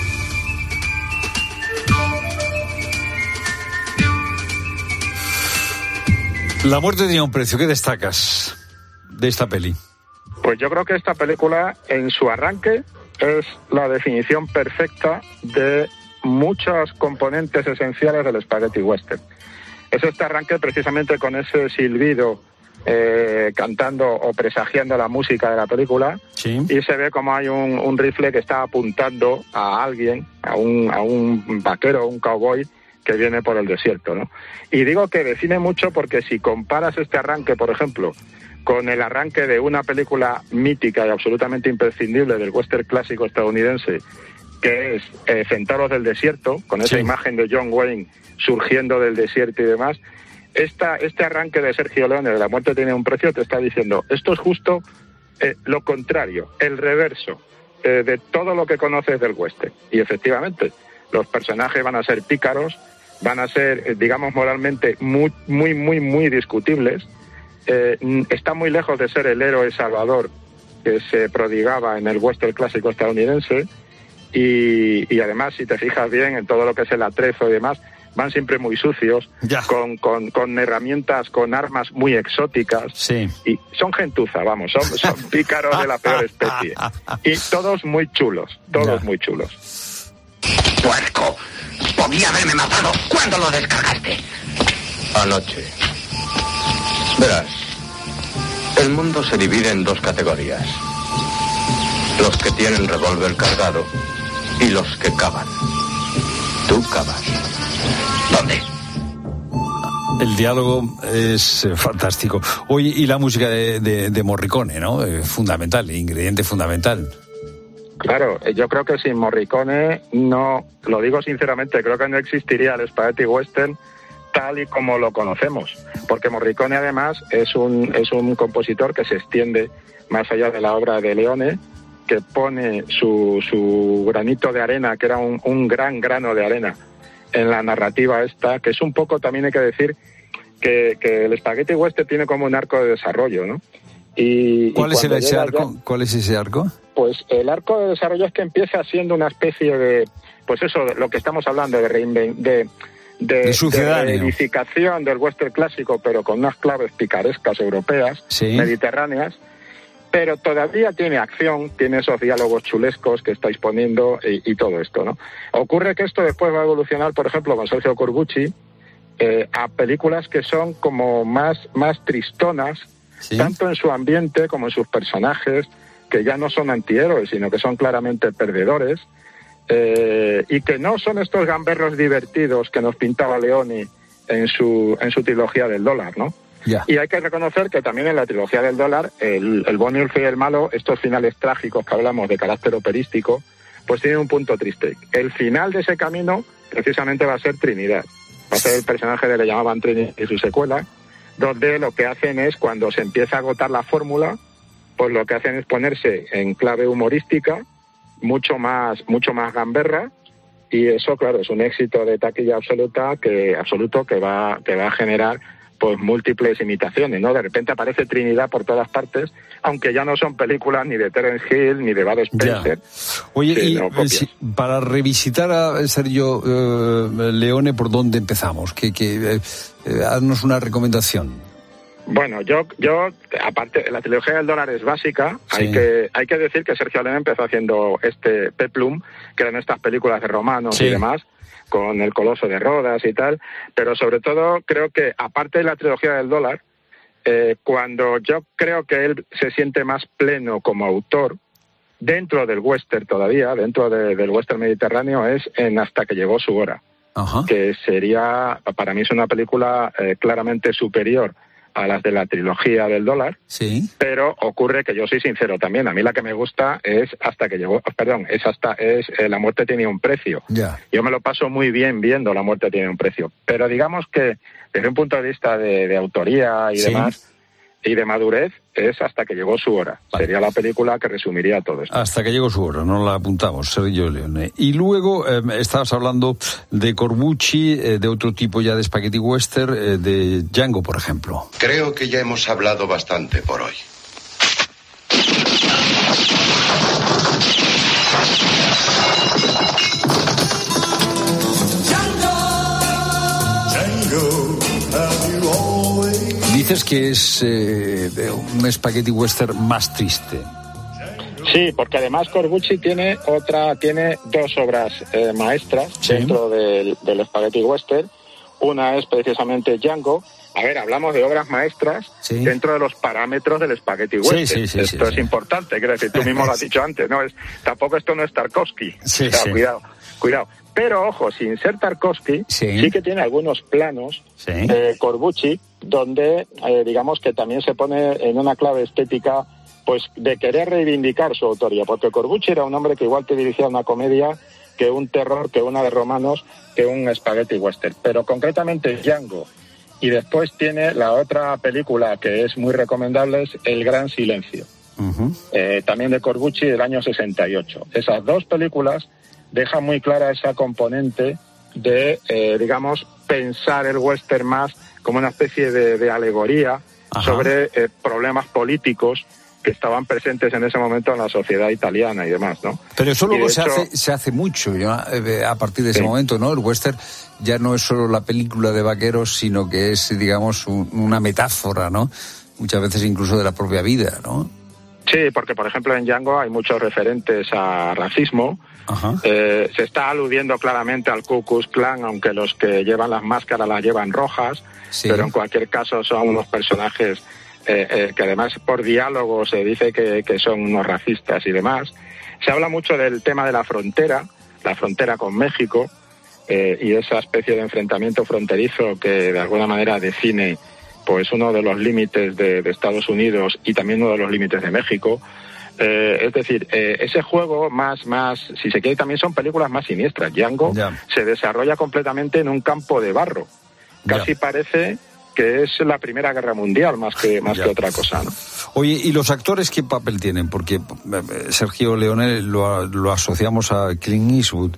La muerte tenía un precio. ¿Qué destacas de esta peli? Pues yo creo que esta película, en su arranque, es la definición perfecta de muchos componentes esenciales del spaghetti western. Es este arranque precisamente con ese silbido cantando o presagiando la música de la película, y se ve como hay un rifle que está apuntando a alguien, a un vaquero, un cowboy que viene por el desierto, ¿no? Y digo que define mucho porque si comparas este arranque, por ejemplo, con el arranque de una película mítica y absolutamente imprescindible del western clásico estadounidense, que es Centauros del Desierto, con esa imagen de John Wayne surgiendo del desierto y demás, este arranque de Sergio Leone de La muerte tiene un precio te está diciendo, esto es justo lo contrario, el reverso de todo lo que conoces del western. Y efectivamente, los personajes van a ser pícaros, van a ser, digamos, moralmente muy, muy, muy, muy discutibles. Está muy lejos de ser el héroe salvador que se prodigaba en el western clásico estadounidense. Y además, si te fijas bien en todo lo que es el atrezo y demás, van siempre muy sucios, con herramientas, con armas muy exóticas, y son gentuza, vamos, son pícaros de la peor especie, y todos muy chulos, muy chulos. ¡Puerco! Podía haberme matado. ¿Cuándo lo descargaste? Anoche. Verás, el mundo se divide en dos categorías. Los que tienen revólver cargado y los que cavan. Tú cavas. ¿Dónde? El diálogo es fantástico. Oye, y la música de Morricone, ¿no? Fundamental, ingrediente fundamental. Claro, yo creo que sin Morricone, no, lo digo sinceramente, creo que no existiría el Spaghetti Western tal y como lo conocemos. Porque Morricone, además, es un compositor que se extiende más allá de la obra de Leone, que pone su granito de arena, que era un gran grano de arena, en la narrativa esta, que es un poco, también hay que decir, que el Spaghetti Western tiene como un arco de desarrollo, ¿no? ¿Cuál es ese arco? ¿Cuál es ese arco? Pues el arco de desarrollo es que empieza siendo una especie de, pues eso, lo que estamos hablando, de reedificación del western clásico, pero con unas claves picarescas europeas, mediterráneas, pero todavía tiene acción, tiene esos diálogos chulescos que estáis poniendo y todo esto, ¿no? Ocurre que esto después va a evolucionar, por ejemplo, con Sergio Corbucci, a películas que son como más tristonas, tanto en su ambiente como en sus personajes, que ya no son antihéroes, sino que son claramente perdedores, y que no son estos gamberros divertidos que nos pintaba Leone en su trilogía del dólar, ¿no? Yeah. Y hay que reconocer que también en la trilogía del dólar, el bueno, el feo y el malo, estos finales trágicos que hablamos de carácter operístico, pues tienen un punto triste. El final de ese camino precisamente va a ser Trinidad. Va a ser el personaje de Le llamaban Trini y su secuela, donde lo que hacen es, cuando se empieza a agotar la fórmula, pues lo que hacen es ponerse en clave humorística, mucho más gamberra, y eso, claro, es un éxito de taquilla absoluto que va a generar pues múltiples imitaciones, ¿no? De repente aparece Trinidad por todas partes, aunque ya no son películas ni de Terence Hill ni de Bud Spencer. Ya. Oye, para revisitar a Sergio Leone, ¿por dónde empezamos? Haznos una recomendación. Bueno, yo aparte, la trilogía del dólar es básica. Sí. Hay que decir que Sergio Leone empezó haciendo este Peplum, que eran estas películas de romanos y demás, con el Coloso de Rodas y tal, pero sobre todo creo que, aparte de la trilogía del dólar, cuando yo creo que él se siente más pleno como autor, dentro del western todavía, dentro del western mediterráneo, es en Hasta que llegó su hora, que sería, para mí es una película claramente superior a las de la trilogía del dólar, pero ocurre que yo soy sincero también, a mí la que me gusta es La muerte tiene un precio. Yo me lo paso muy bien viendo La muerte tiene un precio, pero digamos que desde un punto de vista de autoría y demás, y de madurez, es Hasta que llegó su hora. Sería la película que resumiría todo esto. Hasta que llegó su hora, no la apuntamos, Sergio Leone. Y luego estabas hablando de Corbucci, de otro tipo ya de Spaghetti Western, de Django, por ejemplo. Creo que ya hemos hablado bastante por hoy. Dices que es un Spaghetti Western más triste. Sí, porque además Corbucci tiene dos obras maestras dentro del Spaghetti Western. Una es precisamente Django. A ver, hablamos de obras maestras dentro de los parámetros del Spaghetti Western. Esto es importante, quiero decir, tú mismo lo has dicho antes, ¿no? Tampoco esto no es Tarkovsky. Cuidado. Pero, ojo, sin ser Tarkovsky, sí que tiene algunos planos Corbucci, donde, digamos que también se pone en una clave estética, pues, de querer reivindicar su autoría, porque Corbucci era un hombre que igual te dirigía una comedia, que un terror, que una de romanos, que un Spaghetti Western. Pero concretamente Django, y después tiene la otra película que es muy recomendable, es El Gran Silencio, también de Corbucci del año 68. Esas dos películas deja muy clara esa componente de, digamos, pensar el western más como una especie de alegoría sobre problemas políticos que estaban presentes en ese momento en la sociedad italiana y demás, ¿no? Pero eso luego se hace mucho a partir de ese momento, ¿no? El western ya no es solo la película de vaqueros, sino que es, digamos, una metáfora, ¿no? Muchas veces incluso de la propia vida, ¿no? Sí, porque por ejemplo en Django hay muchos referentes a racismo. Se está aludiendo claramente al Ku Klux Klan, aunque los que llevan las máscaras las llevan rojas, pero en cualquier caso son unos personajes que además por diálogo se dice que son unos racistas y demás. Se habla mucho del tema de la frontera con México, y esa especie de enfrentamiento fronterizo que de alguna manera define pues uno de los límites de Estados Unidos y también uno de los límites de México. Es decir, ese juego más, si se quiere, también son películas más siniestras. Django se desarrolla completamente en un campo de barro. Casi parece que es la Primera Guerra Mundial más que otra cosa, ¿no? Oye, ¿y los actores qué papel tienen? Porque Sergio Leone lo asociamos a Clint Eastwood.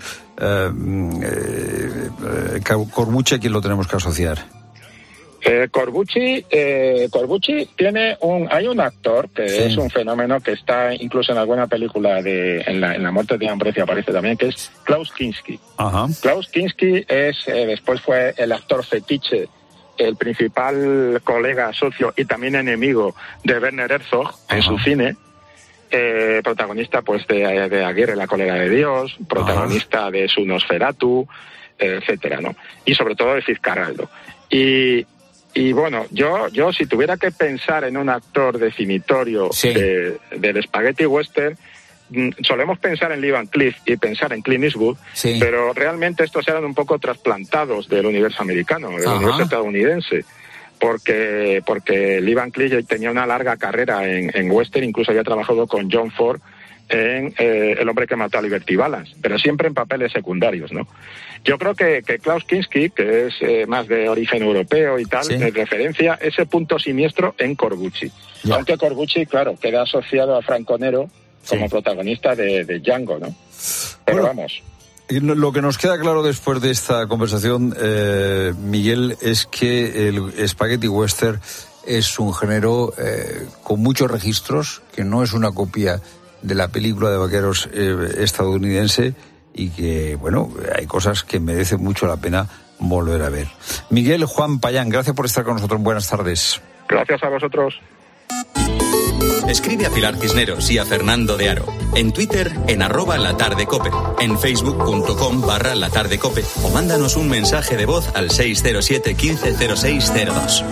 Corbucci, ¿a quién lo tenemos que asociar? Corbucci tiene hay un actor que es un fenómeno que está incluso en alguna película en la muerte de Ambrosia aparece también, que es Klaus Kinski. Klaus Kinski después fue el actor fetiche, el principal colega, socio y también enemigo de Werner Herzog en su cine. Protagonista pues de Aguirre, la cólera de Dios, protagonista de su Nosferatu, etcétera, ¿no? Y sobre todo de Fitzcarraldo. Y bueno, yo si tuviera que pensar en un actor definitorio del spaghetti western, solemos pensar en Lee Van Cleef y pensar en Clint Eastwood, pero realmente estos eran un poco trasplantados del universo americano, del universo estadounidense, porque Lee Van Cleef tenía una larga carrera en western, incluso había trabajado con John Ford en El hombre que mató a Liberty Balance, pero siempre en papeles secundarios, ¿no? Yo creo que Klaus Kinski, que es más de origen europeo y tal, referencia ese punto siniestro en Corbucci. Aunque Corbucci, claro, queda asociado a Franco Nero como protagonista de Django, ¿no? Pero vamos. Lo que nos queda claro después de esta conversación, Miguel, es que el spaghetti western es un género con muchos registros, que no es una copia de la película de vaqueros estadounidense, y que, bueno, hay cosas que merecen mucho la pena volver a ver. Miguel Juan Payán, gracias por estar con nosotros. Buenas tardes. Gracias a vosotros. Escribe a Pilar Cisneros y a Fernando de Aro. En Twitter, en @latardecope. En facebook.com/latardecope. O mándanos un mensaje de voz al 607 15 0602.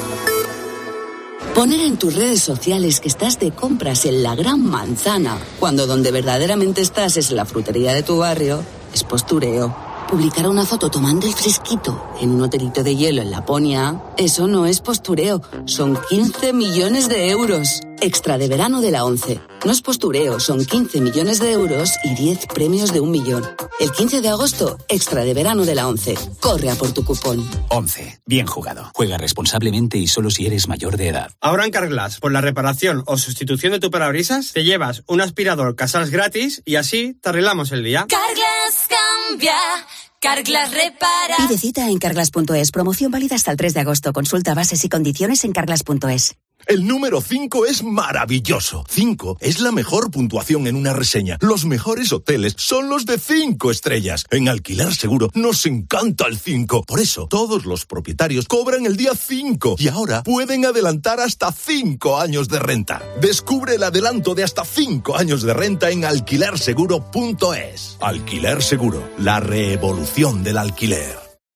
Poner en tus redes sociales que estás de compras en la Gran Manzana, cuando donde verdaderamente estás es en la frutería de tu barrio, es postureo. Publicar una foto tomando el fresquito en un hotelito de hielo en Laponia, eso no es postureo, son 15 millones de euros. Extra de verano de la 11. No es postureo, son 15 millones de euros y 10 premios de 1 millón. El 15 de agosto, extra de verano de la 11. Corre a por tu cupón. 11. Bien jugado. Juega responsablemente y solo si eres mayor de edad. Ahora en Carglass, por la reparación o sustitución de tu parabrisas, te llevas un aspirador Casals gratis y así te arreglamos el día. Carglass cambia. Carglass repara. Pide cita en carglass.es. Promoción válida hasta el 3 de agosto. Consulta bases y condiciones en carglass.es. El número 5 es maravilloso. 5 es la mejor puntuación en una reseña. Los mejores hoteles son los de 5 estrellas. En Alquiler Seguro nos encanta el 5. Por eso, todos los propietarios cobran el día 5 y ahora pueden adelantar hasta 5 años de renta. Descubre el adelanto de hasta 5 años de renta en alquilerseguro.es. Alquiler Seguro, la revolución del alquiler.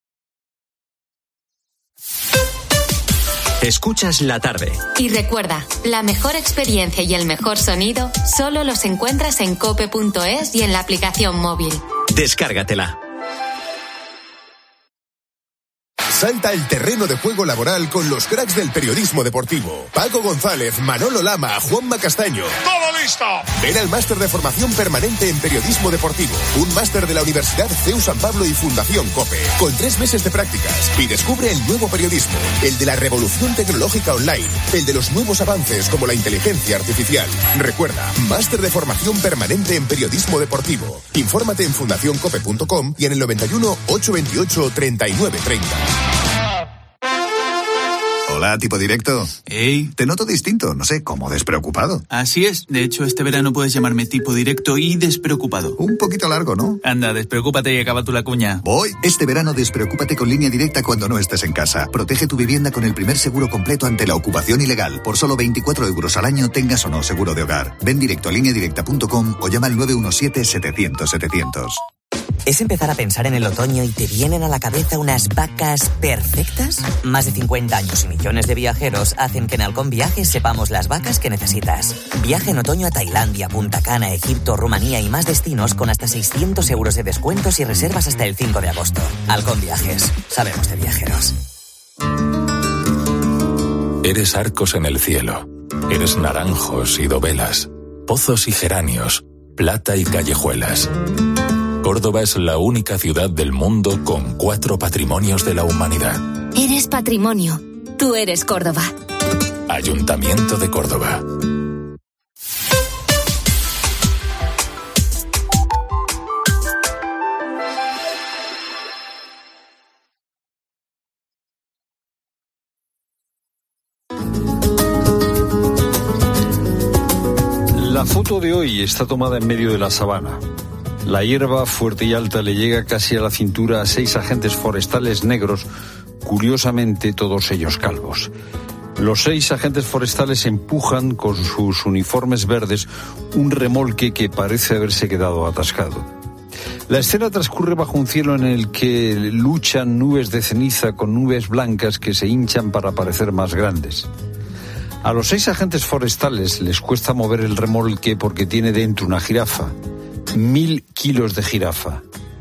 Escuchas la tarde. Y recuerda, la mejor experiencia y el mejor sonido solo los encuentras en cope.es y en la aplicación móvil. Descárgatela. Salta el terreno de juego laboral con los cracks del periodismo deportivo. Paco González, Manolo Lama, Juanma Castaño. ¡Todo listo! Ven al máster de formación permanente en periodismo deportivo. Un máster de la Universidad CEU San Pablo y Fundación COPE. Con 3 meses de prácticas. Y descubre el nuevo periodismo. El de la revolución tecnológica online. El de los nuevos avances como la inteligencia artificial. Recuerda, máster de formación permanente en periodismo deportivo. Infórmate en fundacioncope.com y en el 91 828 3930. Hola, tipo directo. Hey. Te noto distinto, no sé, como despreocupado. Así es, de hecho este verano puedes llamarme tipo directo y despreocupado. Un poquito largo, ¿no? Anda, despreocúpate y acaba tú la cuña. Voy. Este verano despreocúpate con Línea Directa cuando no estés en casa. Protege tu vivienda con el primer seguro completo ante la ocupación ilegal. Por solo 24 euros al año, tengas o no seguro de hogar. Ven directo a lineadirecta.com o llama al 917-700-700. ¿Es empezar a pensar en el otoño y te vienen a la cabeza unas vacas perfectas? Más de 50 años y millones de viajeros hacen que en Halcón Viajes sepamos las vacas que necesitas. Viaje en otoño a Tailandia, Punta Cana, Egipto, Rumanía y más destinos con hasta 600 euros de descuentos y reservas hasta el 5 de agosto. Halcón Viajes. Sabemos de viajeros. Eres arcos en el cielo. Eres naranjos y dovelas. Pozos y geranios. Plata y callejuelas. Córdoba es la única ciudad del mundo con 4 patrimonios de la humanidad. Eres patrimonio. Tú eres Córdoba. Ayuntamiento de Córdoba. La foto de hoy está tomada en medio de la sabana. La hierba, fuerte y alta, le llega casi a la cintura a 6 agentes forestales negros, curiosamente todos ellos calvos. Los 6 agentes forestales empujan con sus uniformes verdes un remolque que parece haberse quedado atascado. La escena transcurre bajo un cielo en el que luchan nubes de ceniza con nubes blancas que se hinchan para parecer más grandes. A los 6 agentes forestales les cuesta mover el remolque porque tiene dentro una jirafa. 1000 kilos de jirafa,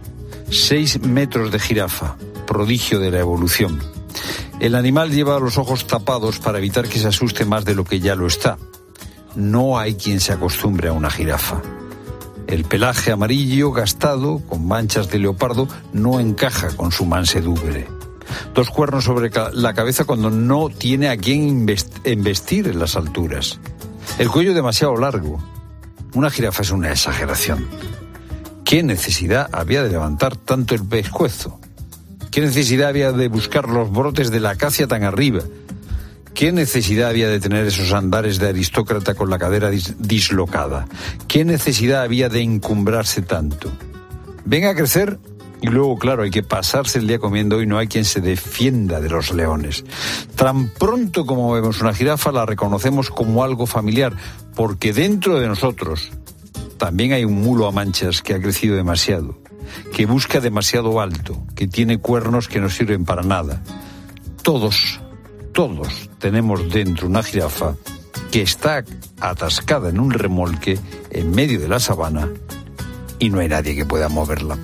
6 metros de jirafa, prodigio de la evolución. El animal lleva los ojos tapados para evitar que se asuste más de lo que ya lo está. No hay quien se acostumbre a una jirafa. El pelaje amarillo gastado, con manchas de leopardo, no encaja con su mansedumbre. 2 cuernos sobre la cabeza cuando no tiene a quién embestir en las alturas. El cuello demasiado largo. Una jirafa es una exageración. ¿Qué necesidad había de levantar tanto el pescuezo? ¿Qué necesidad había de buscar los brotes de la acacia tan arriba? ¿Qué necesidad había de tener esos andares de aristócrata con la cadera dislocada? ¿Qué necesidad había de encumbrarse tanto? Ven a crecer y luego, claro, hay que pasarse el día comiendo y no hay quien se defienda de los leones. Tan pronto como vemos una jirafa la reconocemos como algo familiar, porque dentro de nosotros también hay un mulo a manchas que ha crecido demasiado, que busca demasiado alto, que tiene cuernos que no sirven para nada. Todos tenemos dentro una jirafa que está atascada en un remolque en medio de la sabana y no hay nadie que pueda moverla.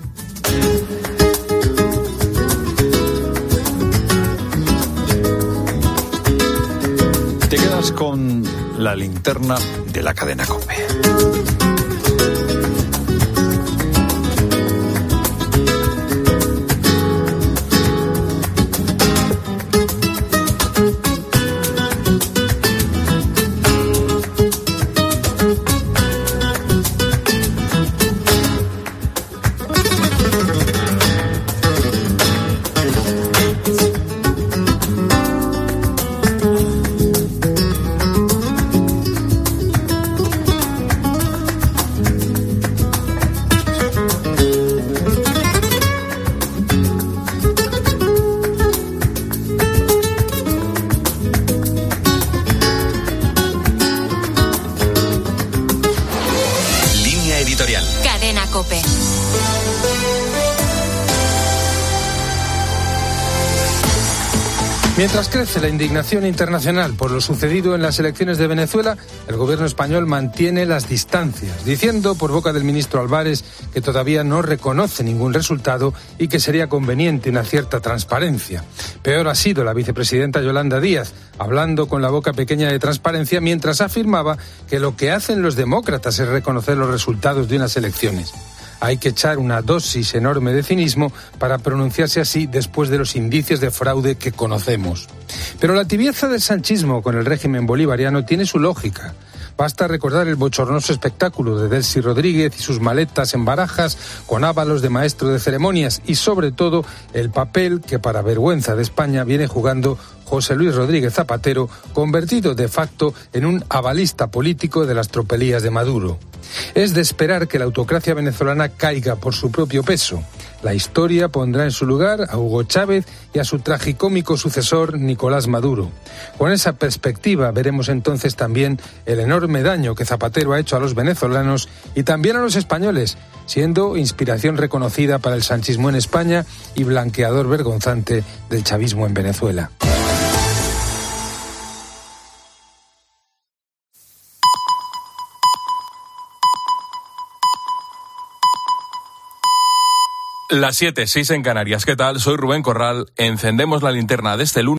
Te quedas con la linterna de la cadena COPE. Cadena COPE. Mientras crece la indignación internacional por lo sucedido en las elecciones de Venezuela, el gobierno español mantiene las distancias, diciendo por boca del ministro Álvarez que todavía no reconoce ningún resultado y que sería conveniente una cierta transparencia. Peor ha sido la vicepresidenta Yolanda Díaz, hablando con la boca pequeña de transparencia mientras afirmaba que lo que hacen los demócratas es reconocer los resultados de unas elecciones. Hay que echar una dosis enorme de cinismo para pronunciarse así después de los indicios de fraude que conocemos. Pero la tibieza del sanchismo con el régimen bolivariano tiene su lógica. Basta recordar el bochornoso espectáculo de Delcy Rodríguez y sus maletas en Barajas con Ábalos de maestro de ceremonias y sobre todo el papel que para vergüenza de España viene jugando José Luis Rodríguez Zapatero, convertido de facto en un avalista político de las tropelías de Maduro. Es de esperar que la autocracia venezolana caiga por su propio peso. La historia pondrá en su lugar a Hugo Chávez y a su tragicómico sucesor Nicolás Maduro. Con esa perspectiva veremos entonces también el enorme daño que Zapatero ha hecho a los venezolanos y también a los españoles, siendo inspiración reconocida para el sanchismo en España y blanqueador vergonzante del chavismo en Venezuela. Las 7:06 en Canarias. ¿Qué tal? Soy Rubén Corral. Encendemos la linterna de este lunes.